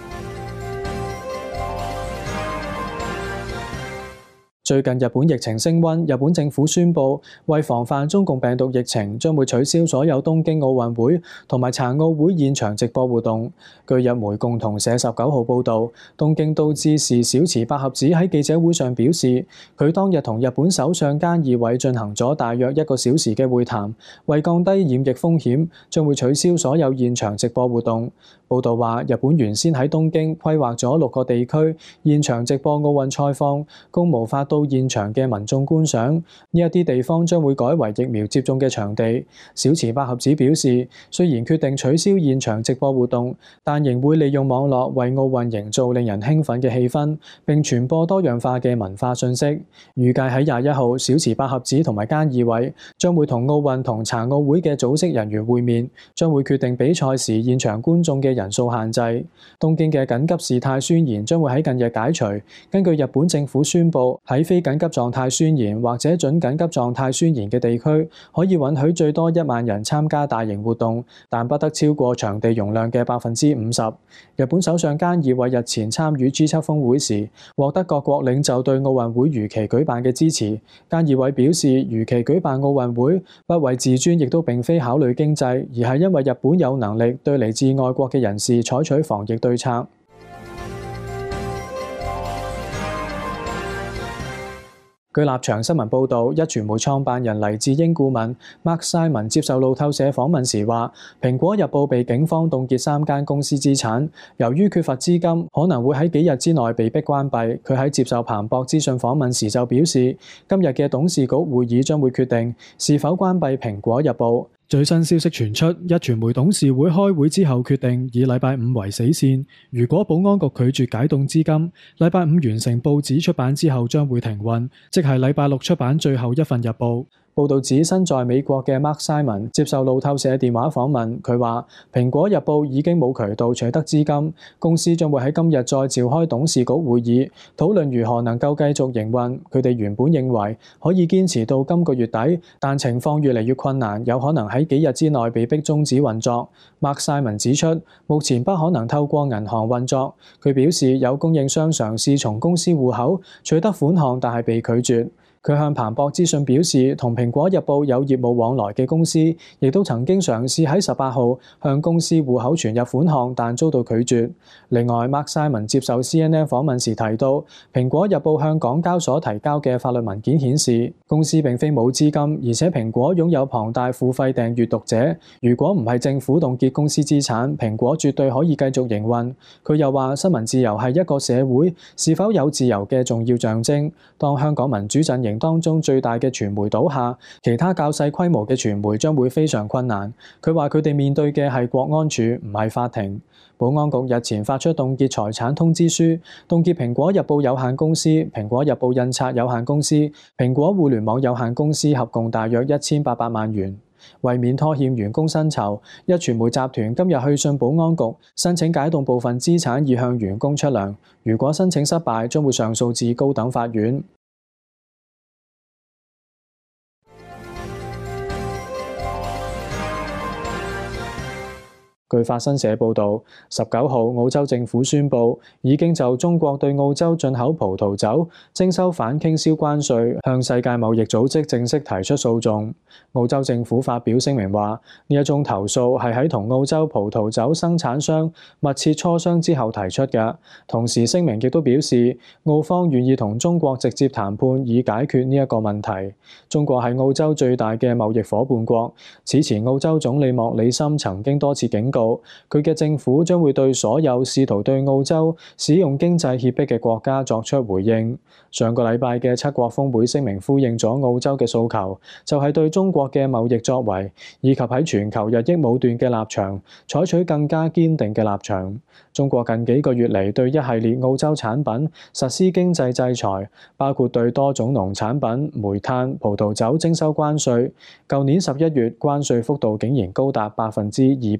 最近日本疫情升溫，日本政府宣布為防範中共病毒疫情，將會取消所有東京奧運會同埋殘奧會現場直播活動。據日媒共同社19號報導，東京都知事小池百合子喺記者會上表示，佢當日同日本首相菅義偉進行咗大約1個小時嘅會談，為降低染疫風險，將會取消所有現場直播活動。報導話，日本原先喺東京規劃咗6個地區現場直播奧運賽況，供無法到現場嘅民眾觀賞。呢一啲地方將會改為疫苗接種嘅場地。小池百合子表示，雖然決定取消現場直播活動，但仍會利用網絡為奧運營造令人興奮嘅氣氛，並傳播多樣化嘅文化訊息。預計喺21號，小池百合子同埋菅義偉將會同奧運同殘奧會嘅組織人員會面，將會決定比賽時現場觀眾嘅人數限制。東京嘅緊急事態宣言將會喺近日解除。根據日本政府宣布，喺非緊急狀態宣言或者準緊急狀態宣言嘅地區，可以允許最多1萬人參加大型活動，但不得超過場地容量嘅50%。日本首相菅義偉日前參與 G7 峰會時，獲得各國領袖對奧運會如期舉辦嘅支持。菅義偉表示，如期舉辦奧運會不為自尊，亦都並非考慮經濟，而係因為日本有能力對嚟自外國嘅人士採取防疫對策。據立場新聞報導，壹傳媒創辦人黎智英顧問 Mark Simon 接受路透社訪問時話，蘋果日報被警方凍結3間公司資產，由於缺乏資金，可能會喺幾日之內被迫關閉。佢喺接受彭博資訊訪問時就表示，今日嘅董事局會議將會決定是否關閉蘋果日報。最新消息傳出，壹傳媒董事會開會之後決定以禮拜5為死線。如果保安局拒絕解凍資金，禮拜5完成報紙出版之後將會停運，即係禮拜6出版最後一份日報。報導指，身在美國嘅 Mark Simon 接受路透社電話訪問，佢話：蘋果日報已經冇渠道取得資金，公司將會喺今日再召開董事局會議，討論如何能夠繼續營運。佢哋原本認為可以堅持到今個月底，但情況越嚟越困難，有可能喺幾日之內被迫終止運作。Mark Simon 指出，目前不可能透過銀行運作。佢表示，有供應商嘗試從公司戶口取得款項，但係被拒絕。佢向彭博資訊表示，同蘋果日報有業務往來嘅公司，亦都曾經嘗試喺18號向公司戶口存入款項，但遭到拒絕。另外 ，Mark Simon 接受 CNN 訪問時提到，蘋果日報向港交所提交嘅法律文件顯示，公司並非冇資金，而且蘋果擁有龐大付費訂閱讀者。如果唔係政府凍結公司資產，蘋果絕對可以繼續營運。佢又話，新聞自由係一個社會是否有自由嘅重要象徵。當香港民主陣營當中最大嘅傳媒倒下，其他較細規模嘅傳媒將會非常困難。佢話佢哋面對嘅係國安處，唔係法庭。保安局日前發出凍結財產通知書，凍結蘋果日報有限公司、蘋果日報印刷有限公司、蘋果互聯網有限公司合共大約1800萬元。為免拖欠員工薪酬，壹傳媒集團今日去信保安局，申請解凍部分資產以向員工出糧。如果申請失敗，將會上訴至高等法院。據法新社報導，19號澳洲政府宣布已經就中國對澳洲進口葡萄酒徵收反傾銷關稅，向世界貿易組織正式提出訴訟。澳洲政府發表聲明話，呢一宗投訴係喺同澳洲葡萄酒生產商密切磋商之後提出嘅。同時聲明亦都表示，澳方願意同中國直接談判以解決呢一個問題。中國係澳洲最大嘅貿易夥伴國。此前澳洲總理莫里森曾經多次警告，佢嘅政府將會對所有試圖對澳洲使用經濟脅迫嘅國家作出回應。上個禮拜嘅7國峰會聲明呼應咗澳洲嘅訴求，就係對中國嘅貿易作為以及喺全球日益武斷嘅立場採取更加堅定嘅立場。中國近幾個月嚟對一系列澳洲產品實施經濟制裁，包括對多種農產品、煤炭、葡萄酒徵收關稅。舊年11月關稅幅度竟然高達213%。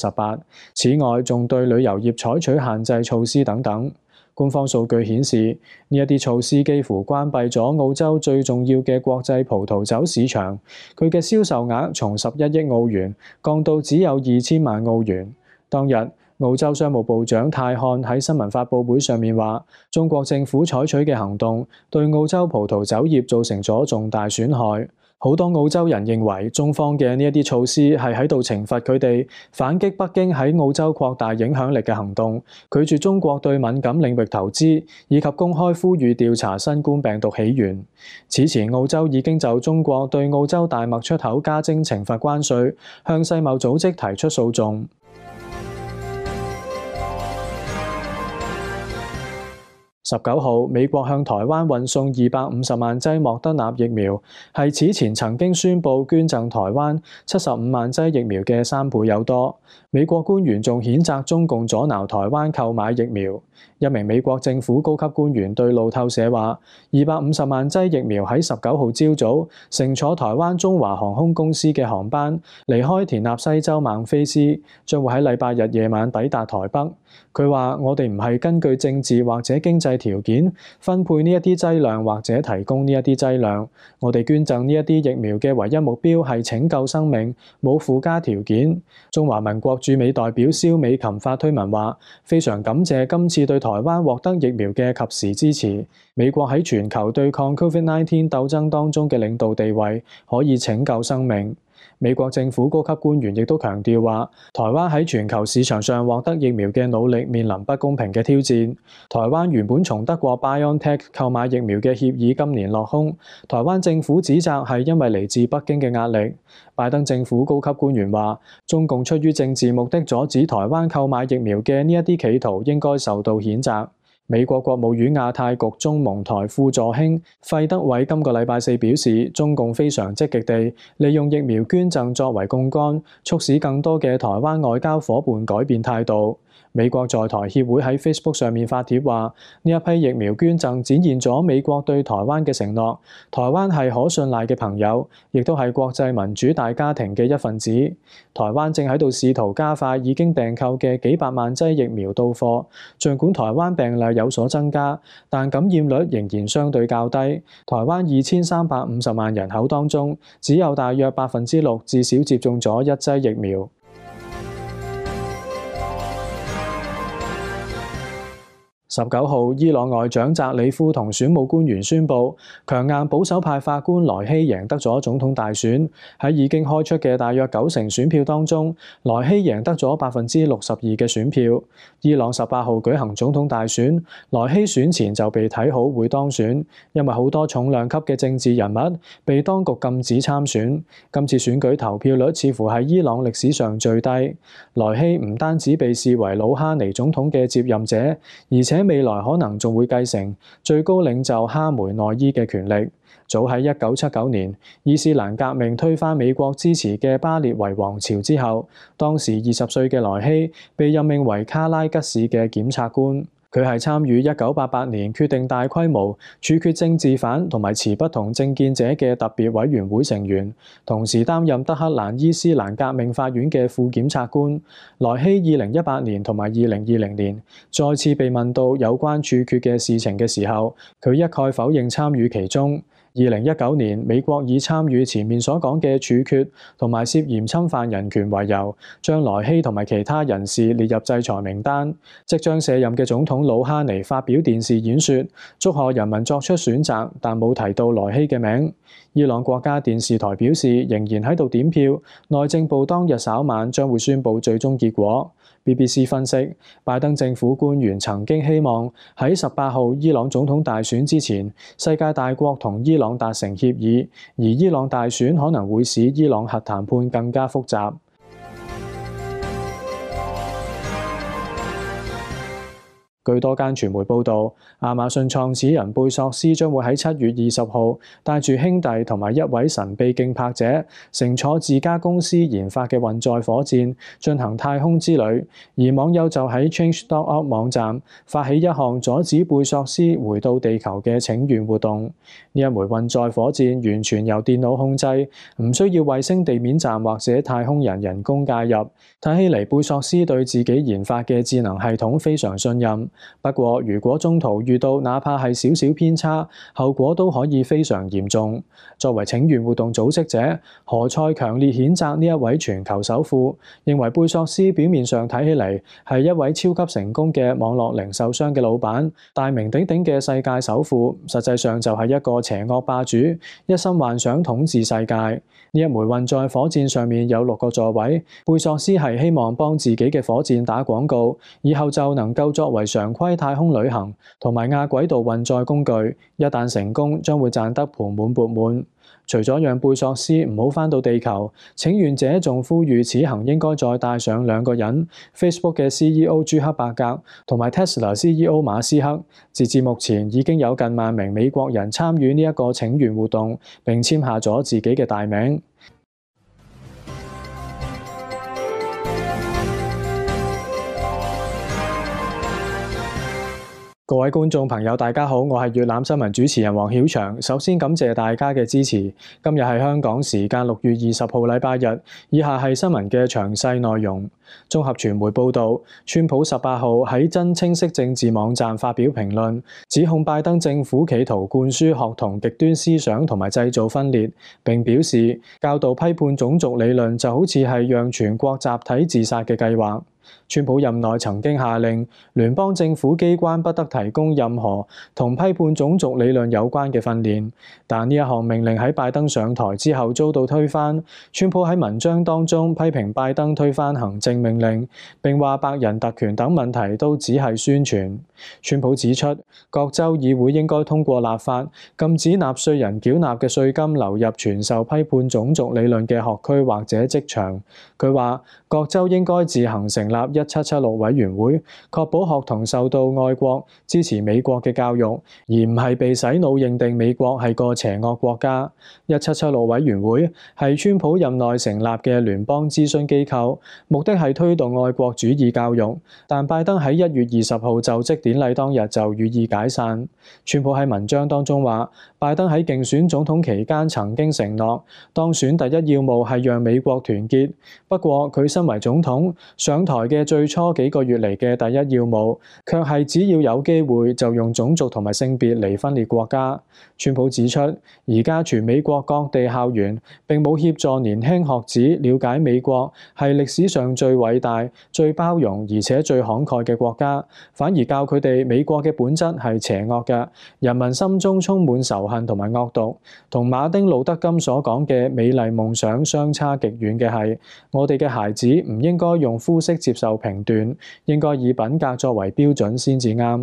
18。此外，仲對旅遊業採取限制措施等等。官方數據顯示，呢一啲措施幾乎關閉咗澳洲最重要嘅國際葡萄酒市場，佢嘅銷售額從11億澳元降到只有2000萬澳元。當日，澳洲商務部長泰漢喺新聞發佈會上面話，中國政府採取嘅行動對澳洲葡萄酒業造成咗重大損害。好多澳洲人認為中方嘅呢一啲措施係喺度懲罰佢哋，反擊北京喺澳洲擴大影響力嘅行動，拒絕中國對敏感領域投資，以及公開呼籲調查新冠病毒起源。此前，澳洲已經就中國對澳洲大麥出口加徵懲罰關稅，向世貿組織提出訴訟。19號，美國向台灣運送250萬劑莫德納疫苗，係此前曾經宣布捐贈台灣75萬劑疫苗嘅3倍有多。美國官員仲譴責中共阻撓台灣購買疫苗。一名美國政府高級官員對路透社話，250萬劑疫苗喺19號朝早乘坐台灣中華航空公司嘅航班離開田納西州孟菲斯，將會喺禮拜日夜晚抵達台北。佢話：我哋唔係根據政治或者經濟條件分配呢一啲劑量或者提供呢一啲劑量，我哋捐贈呢一啲疫苗嘅唯一目標係拯救生命，冇附加條件。中華民國駐美代表蕭美琴發推文話：非常感謝今次對台灣獲得疫苗嘅及時支持，美國喺全球對抗 COVID-19 鬥爭當中嘅領導地位可以拯救生命。美國政府高級官員亦都強調話，台灣喺全球市場上獲得疫苗嘅努力面臨不公平嘅挑戰。台灣原本從德國 BioNTech 購買疫苗嘅協議今年落空，台灣政府指責係因為嚟自北京嘅壓力。拜登政府高級官員話，中共出於政治目的阻止台灣購買疫苗嘅呢一啲企圖應該受到譴責。美國國務院亞太局中蒙台副助卿費德偉今個禮拜四表示，中共非常積極地利用疫苗捐贈作為槓桿，促使更多嘅台灣外交夥伴改變態度。美國在台協會喺 Facebook 上面發帖話，呢一批疫苗捐贈展現咗美國對台灣嘅承諾，台灣係可信賴嘅朋友，亦都係國際民主大家庭嘅一份子。台灣正喺度試圖加快已經訂購嘅幾百萬劑疫苗到貨，儘管台灣病例有所增加，但感染率仍然相對較低。台灣2350萬人口當中，只有大約6%至少接種咗一劑疫苗。19號，伊朗外長扎里夫同選務官員宣布，強硬保守派法官萊希贏得咗總統大選。喺已經開出嘅大約90%選票當中，萊希贏得咗62%嘅選票。伊朗18號舉行總統大選，萊希選前就被睇好會當選，因為好多重量級嘅政治人物被當局禁止參選。今次選舉投票率似乎係伊朗歷史上最低。萊希唔單止被視為魯哈尼總統嘅接任者，而且未來可能仲會繼承最高領袖哈梅內伊嘅權力。早喺1979年，伊斯蘭革命推翻美國支持嘅巴列維王朝之後，當時20歲嘅萊希被任命為卡拉吉市嘅檢察官。佢係參與1988年決定大規模處決政治犯同埋持不同政見者嘅特別委員會成員，同時擔任德黑蘭伊斯蘭革命法院嘅副檢察官。萊希2018年同埋2020年再次被問到有關處決嘅事情嘅時候，佢一概否認參與其中。2019年，美國以參與前面所講嘅處決同埋涉嫌侵犯人權為由，將萊希同埋其他人士列入制裁名單。即將卸任嘅總統魯哈尼發表電視演說，祝賀人民作出選擇，但冇提到萊希嘅名。伊朗國家電視台表示，仍然喺度點票，內政部當日稍晚將會宣布最終結果。BBC 分析，拜登政府官員曾經希望喺18號伊朗總統大選之前，世界大國同伊朗達成協議，而伊朗大選可能會使伊朗核談判更加複雜。 據多間傳媒報導，亞馬遜創始人貝索斯將會喺7月20號帶住兄弟同埋一位神秘競拍者，乘坐自家公司研發嘅運載火箭進行太空之旅。而網友就喺 Change.org 網站發起一項阻止貝索斯回到地球嘅請願活動。呢一枚運載火箭完全由電腦控制，唔需要衛星地面站或者太空人工介入。睇起嚟，貝索斯對自己研發嘅智能系統非常信任。不過，如果中途遇到哪怕係少少偏差，後果都可以非常嚴重。作為請願活動組織者，何塞強烈譴責呢一位全球首富，認為貝索斯表面上睇起嚟係一位超級成功嘅網絡零售商嘅老闆，大名鼎鼎嘅世界首富，實際上就係一個邪惡霸主，一心幻想統治世界。呢一枚運載火箭上面有6個座位，貝索斯係希望幫自己嘅火箭打廣告，以後就能夠作為常規太空旅行同埋亞軌道運載工具。一旦成功，將會賺得盆滿缽滿。除咗讓貝索斯唔好返到地球，請願者仲呼籲此行應該再帶上2個人 ：Facebook 嘅 CEO 朱克伯格同埋 Tesla CEO 馬斯克。截至目前，已經有近1萬名美國人參與呢一個請願活動，並簽下咗自己嘅大名。各位觀眾朋友，大家好，我係粵覽新聞主持人黃曉翔。首先感謝大家嘅支持。今日係香港時間6月20號禮拜日，以下係新聞嘅詳細內容。綜合傳媒報導，川普18號喺真清晰政治網站發表評論，指控拜登政府企圖灌輸學童極端思想同埋製造分裂，並表示教導批判種族理論就好似係讓全國集體自殺嘅計劃。川普任內曾經下令聯邦政府機關不得提供任何同批判種族理論有關嘅訓練，但呢一項命令喺拜登上台之後遭到推翻。川普喺文章當中批評拜登推翻行政命令，並話白人特權等問題都只係宣傳。川普指出，各州議會應該通過立法，禁止納稅人繳納嘅稅金流入傳授批判種族理論嘅學區或者職場。佢話，各州應該自行成立1776委員會，確保學童受到愛國、支持美國嘅教育，而唔係被洗腦認定美國係個邪惡國家。1776委員會係川普任內成立嘅聯邦諮詢機構，目的係推動愛國主義教育。但拜登喺1月20號就職典禮當日就予以解散。川普喺文章當中話，拜登喺競選總統期間曾經承諾，當選第一要務係讓美國團結。不過佢身為總統上台嘅最初幾個月嚟嘅第一要務，卻係只要有機會就用種族同埋性別嚟分裂國家。川普指出，而家全美國各地校園並冇協助年輕學子了解美國係歷史上最偉大、最包容而且最慷慨嘅國家，反而教佢哋美國嘅本質係邪惡嘅，人民心中充滿仇恨同埋惡毒。同馬丁路德金所講嘅美麗夢想相差極遠嘅係，我哋嘅孩子唔應該用膚色接受評斷，應該以品格作為標準先至啱。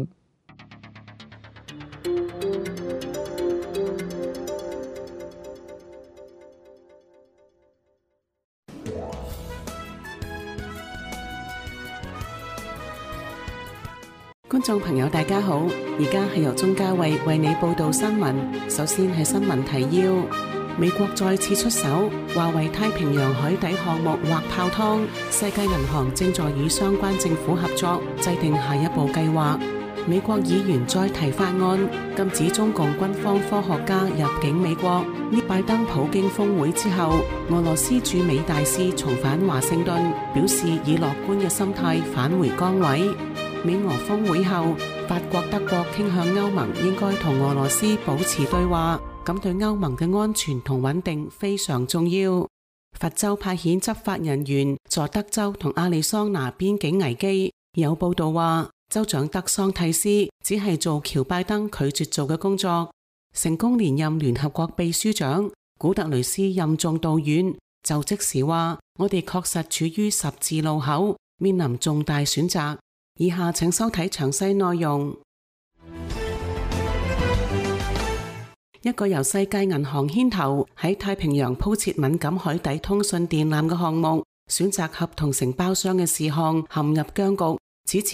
觀眾朋友大家好，而家係由鐘嘉慧為你報道新聞。首先係新聞提要：美國再次出手，話為太平洋海底項目劃泡湯。世界銀行正在與相關政府合作，制定下一步計劃。美國議員再提法案，禁止中共軍方科學家入境美國。呢拜登普京峰會之後，俄羅斯駐美大使重返華盛頓，表示以樂觀嘅心態返回崗位。美俄峰會後，法國、德國傾向歐盟應該同俄羅斯保持對話，咁對歐盟嘅安全同穩定非常重要。佛州派遣執法人員助德州同亞利桑那邊境危機，有報道話州長德桑蒂斯只係做喬拜登拒絕做嘅工作。成功連任聯合國秘書長古特雷斯任重道遠，就職時話：我哋確實處於十字路口，面臨重大選擇。以下請收睇詳細內容。一個由世界銀行牽頭喺太平洋鋪設敏感海底通訊電纜嘅項目，選擇合同承包商嘅事項陷入僵局。此前，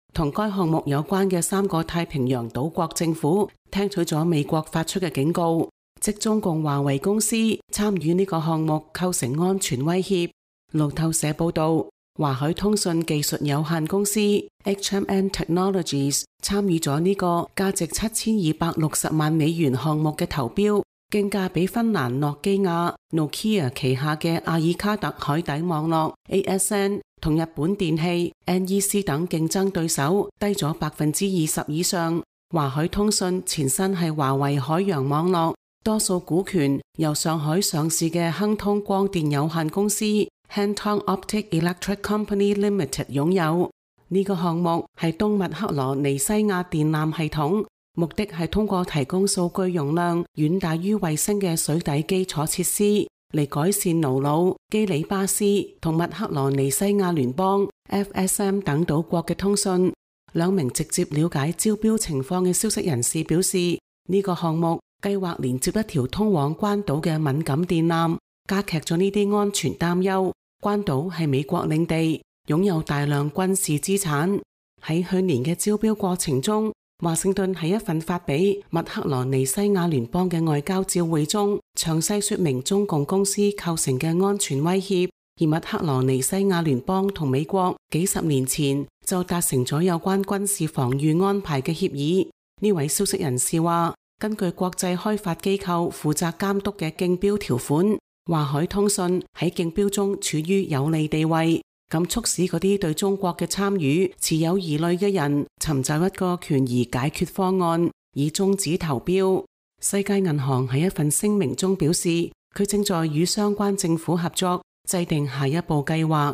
同該項目有關嘅3個太平洋島國政府聽取咗美國發出嘅警告，即中共華為公司參與呢個項目構成安全威脅。路透社報道，華海通訊技術有限公司 HMN Technologies 參與咗呢個價值7260萬美元項目嘅投標，競價比芬蘭諾基亞 Nokia 旗下嘅阿爾卡特海底網絡 ASN 同日本電器 NEC 等競爭對手低咗20%以上。華海通訊前身係華為海洋網絡，多數股權由上海上市嘅亨通光電有限公司 Hentong Optic Electric Company Limited 擁有。呢個項目係東密克羅尼西亞電纜系統，目的係通過提供數據容量遠大於衛星嘅水底基礎設施嚟改善盧魯、基里巴斯同密克羅尼西亞聯邦 FSM 等島國嘅通訊。2名直接了解招標情況嘅消息人士表示，呢個項目計劃連接一條通往關島嘅敏感電纜，加劇咗呢啲安全擔憂。關島係美國領地，擁有大量軍事資產。喺去年嘅招標過程中，華盛頓喺一份發俾密克羅尼西亞聯邦嘅外交照會中，詳細說明中共公司構成嘅安全威脅。而密克羅尼西亞聯邦同美國幾十年前就達成咗有關軍事防禦安排嘅協議。呢位消息人士話，根據國際開發機構負責監督嘅競標條款，華海通訊喺競標中處於有利地位，咁促使嗰啲對中國嘅參與持有疑慮嘅人尋找一個權宜解決方案，以終止投標。世界銀行喺一份聲明中表示，佢正在與相關政府合作，制定下一步計劃。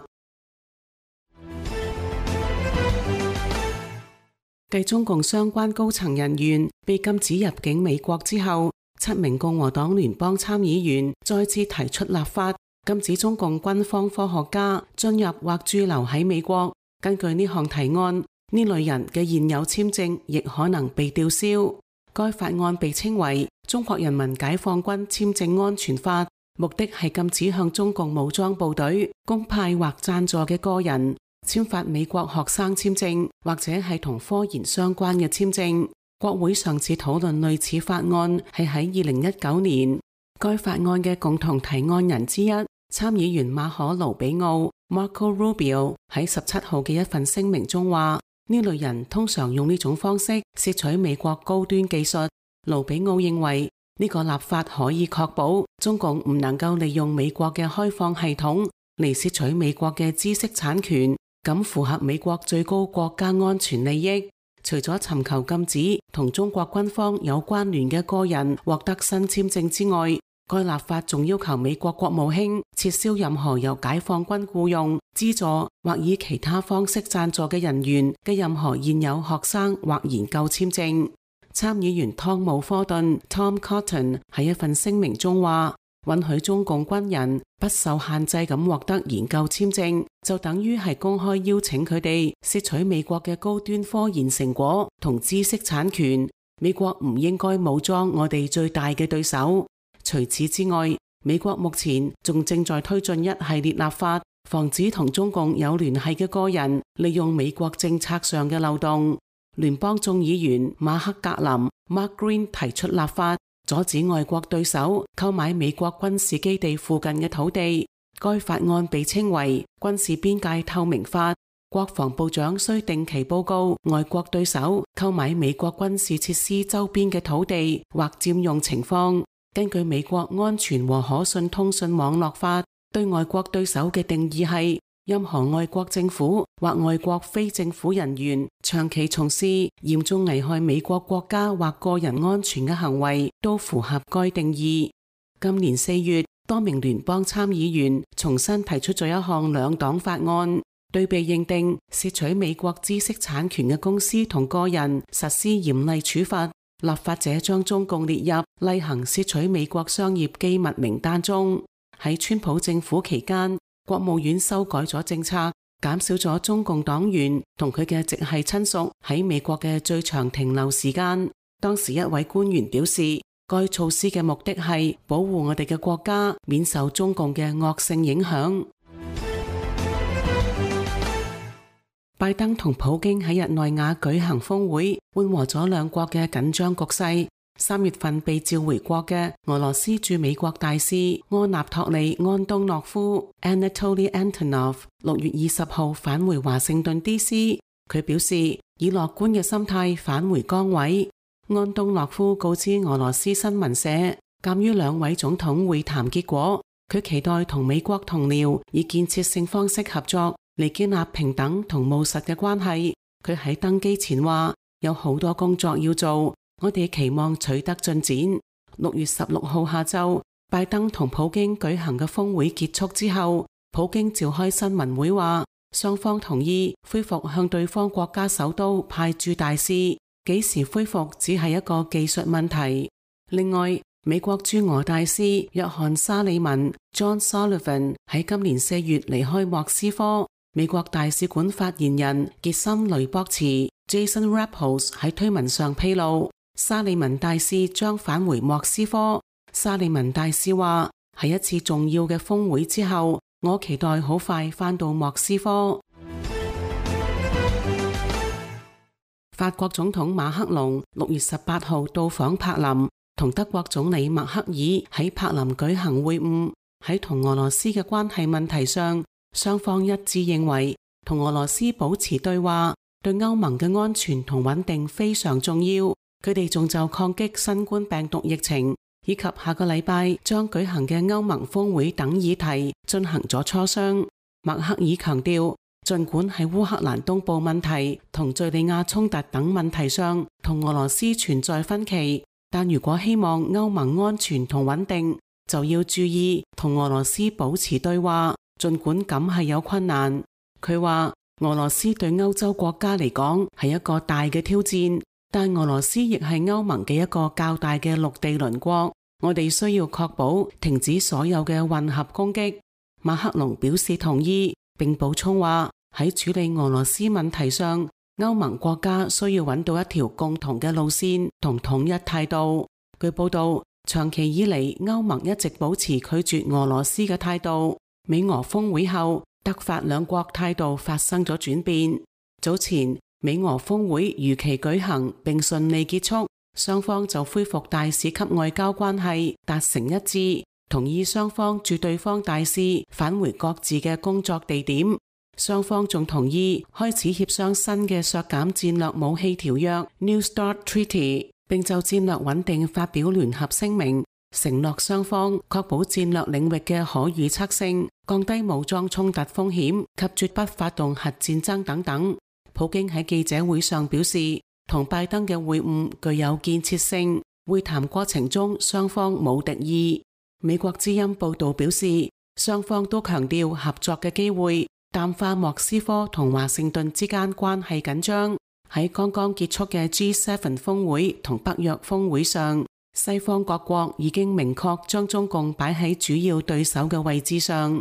繼中共相關高層人員被禁止入境美國之後，7名共和黨聯邦參議員再次提出立法，禁止中共軍方科學家進入或駐留喺美國。根據呢項提案，呢類人嘅現有簽證亦可能被吊銷。該法案被稱為《中國人民解放軍簽證安全法》，目的係禁止向中共武裝部隊、公派或贊助嘅個人簽發美國學生簽證，或者係同科研相關嘅簽證。國會上次討論類似法案係喺2019年。該法案嘅共同提案人之一，參議員馬可盧比奧 Marco Rubio 喺17號嘅一份聲明中話，呢類人通常用呢種方式竊取美國高端技術。盧比奧認為呢個立法可以確保中共唔能夠利用美國嘅開放系統嚟竊取美國嘅知識產權，咁符合美國最高國家安全利益。除咗尋求禁止同中國軍方有關聯嘅個人獲得新簽證之外，該立法仲要求美國國務卿撤銷任何由解放軍僱用、資助或以其他方式贊助嘅人員嘅任何現有學生或研究簽證。參議員湯姆科頓 Tom Cotton 喺一份聲明中話，允許中共軍人不受限制咁獲得研究簽證，就等於係公開邀請佢哋竊取美國嘅高端科研成果同知識產權。美國唔應該武裝我哋最大嘅對手。除此之外，美國目前仲正在推進一系列立法，防止同中共有聯繫嘅個人利用美國政策上嘅漏洞。聯邦眾議員馬克格林 Mark Green 提出立法，阻止外國對手購買美國軍事基地附近嘅土地。該法案被稱為軍事邊界透明法，國防部長需定期報告外國對手購買美國軍事設施周邊嘅土地或佔用情況。根據美國安全和可信通訊網絡法，對外國對手嘅定義係任何外國政府或外國非政府人員長期從事嚴重危害美國國家或個人安全嘅行為，都符合該定義。今年4月，多名聯邦參議員重新提出咗一項兩黨法案，對被認定竊取美國知識產權嘅公司同個人實施嚴厲處罰。立法者將中共列入例行竊取美國商業機密名單中。喺川普政府期間，國務院修改咗政策，減少咗中共黨員同佢嘅直系親屬喺美國嘅最長停留時間。當時一位官員表示，該措施嘅目的係保護我哋嘅國家免受中共嘅惡性影響。 拜登同普京喺日內瓦舉行峰會，緩和咗兩國嘅緊張局勢。3月份被召回國嘅俄羅斯駐美國大使阿納托利安東諾夫 Anatoly Antonov 6月20號返回華盛頓 DC， 佢表示以樂觀嘅心態返回崗位。安東諾夫告知俄羅斯新聞社，鑒於兩位總統會談結果，佢期待同美國同僚以建設性方式合作，嚟建立平等同務實嘅關係。佢喺登機前話，有好多工作要做，我哋期望取得進展。6月16號下晝，拜登同普京舉行嘅峰會結束之後，普京召開新聞會話，雙方同意恢復向對方國家首都派駐大使，幾時恢復只係一個技術問題。另外，美國駐俄大使約翰沙利文 John Sullivan 喺今年4月離開莫斯科。美國大使館發言人傑森雷博茨 Jason Rappos 喺推文上披露，沙利文大使將返回莫斯科。沙利文大使話，喺一次重要嘅峰會之後，我期待好快返到莫斯科。法國總統馬克龍6月18號到訪柏林，同德國總理默克爾喺柏林舉行會晤。喺同俄羅斯嘅關係問題上，雙方一致認為同俄羅斯保持對話對歐盟嘅安全同穩定非常重要。佢哋仲就抗擊新冠病毒疫情以及下個禮拜將舉行嘅歐盟峰會等議題進行咗磋商。默克爾強調，儘管喺烏克蘭東部問題同敘利亞衝突等問題上同俄羅斯存在分歧，但如果希望歐盟安全同穩定，就要注意同俄羅斯保持對話，儘管咁係有困難。佢話俄羅斯對歐洲國家嚟講係一個大嘅挑戰，但俄羅斯亦係歐盟嘅一個較大嘅陸地鄰國，我哋需要確保停止所有嘅混合攻擊。馬克龍表示同意，並補充話喺處理俄羅斯問題上，歐盟國家需要揾到一條共同嘅路線同統一態度。據報道，長期以嚟歐盟一直保持拒絕俄羅斯嘅態度。美俄峰會後，德法兩國態度發生咗轉變。早前美俄峰會如期舉行並順利結束，雙方就恢復大使級外交關係達成一致，同意雙方駐對方大使返回各自嘅工作地點。雙方仲同意開始協商新嘅削減戰略武器條約 New START Treaty， 並就戰略穩定發表聯合聲明，承諾雙方確保戰略領域嘅可預測性，降低武裝衝突風險及絕不發動核戰爭等等。普京喺記者會上表示，同拜登嘅會晤具有建設性，會談過程中雙方冇敵意。美國之音報道表示，雙方都強調合作嘅機會，淡化莫斯科同華盛頓之間關係緊張。喺剛剛結束嘅 G7 峰會同北約峰會上，西方各國已經明確將中共擺喺主要對手嘅位置上。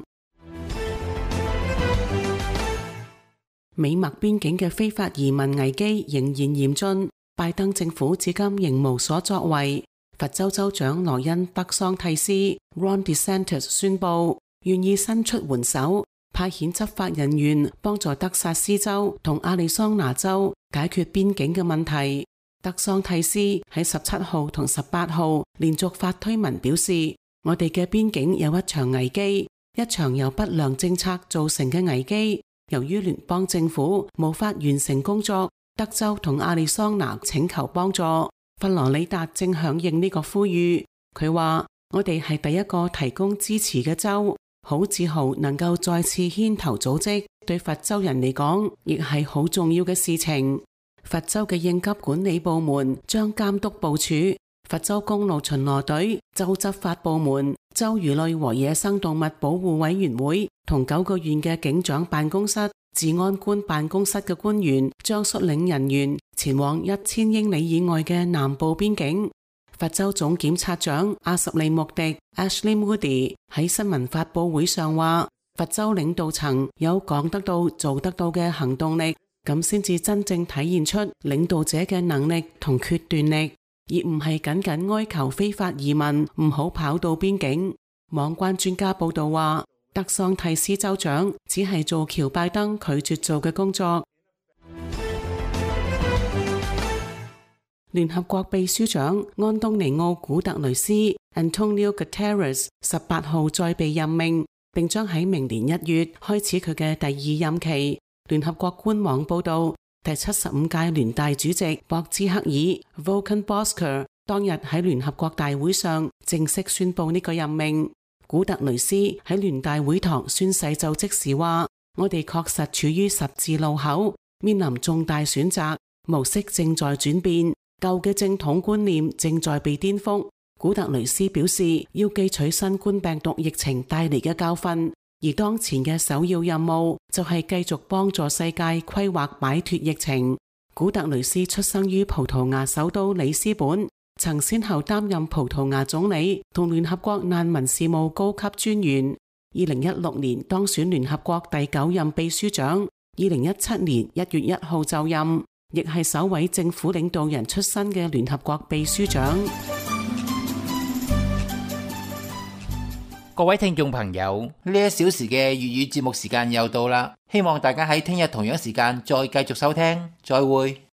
美墨邊境嘅非法移民危機仍然嚴峻，拜登政府至今仍無所作為。佛州州長羅恩德桑蒂斯 Ron DeSantis 宣布願意伸出援手，派遣執法人員幫助德薩斯州同亞利桑那州解決邊境嘅問題。德桑蒂斯喺17號同18號連續發推文表示，我哋嘅邊境有一場危機，一場由不良政策造成嘅危機。由於聯邦政府無法完成工作，德州同亞利桑那請求幫助。佛羅里達正響應呢個呼籲。佢話：我哋係第一個提供支持嘅州，好自豪能夠再次牽頭組織，對佛州人嚟講亦係好重要嘅事情。佛州嘅應急管理部門將監督部署，佛州公路巡邏隊、州執法部門、州魚類和野生動物保護委員會同9個縣嘅警長辦公室、治安官辦公室嘅官員將率領人員前往1000英里以外嘅南部邊境。佛州總檢察長阿什利穆迪 Ashley Moody 喺新聞發佈會上話，佛州領導層有講得到做得到嘅行動力，咁先至真正體現出領導者嘅能力同決斷力，而唔係僅僅哀求非法移民唔好跑到邊境。網關專家報道話，德桑蒂斯州長只係做喬拜登拒絕做嘅工作， 聯合國秘書長安東尼奧·古特雷斯 Antonio Guterres 18號再被任命，並將喺明年1月開始佢嘅第2任期。聯合國官網報道，第75屆聯大主席博茲克爾 Volkan Bozkır 當日喺聯合國大會上正式宣布呢個任命。古特雷斯喺聯大會堂宣誓就職時話：我哋確實處於十字路口，面臨重大選擇，模式正在轉變，舊嘅正統觀念正在被顛覆。古特雷斯表示，要記取新冠病毒疫情帶嚟嘅教訓，而當前嘅首要任務就係繼續幫助世界規劃擺脫疫情。古特雷斯出生於葡萄牙首都里斯本，曾先後擔任葡萄牙總理同聯合國難民事務高級專員。2016年當選聯合國第9任秘書長，2017年1月1號就任，亦係首位政府領導人出身嘅聯合國秘書長。 各位聽眾朋友，呢1小時嘅粵語節目時間又到啦，希望大家喺聽日同樣時間再繼續收聽，再會。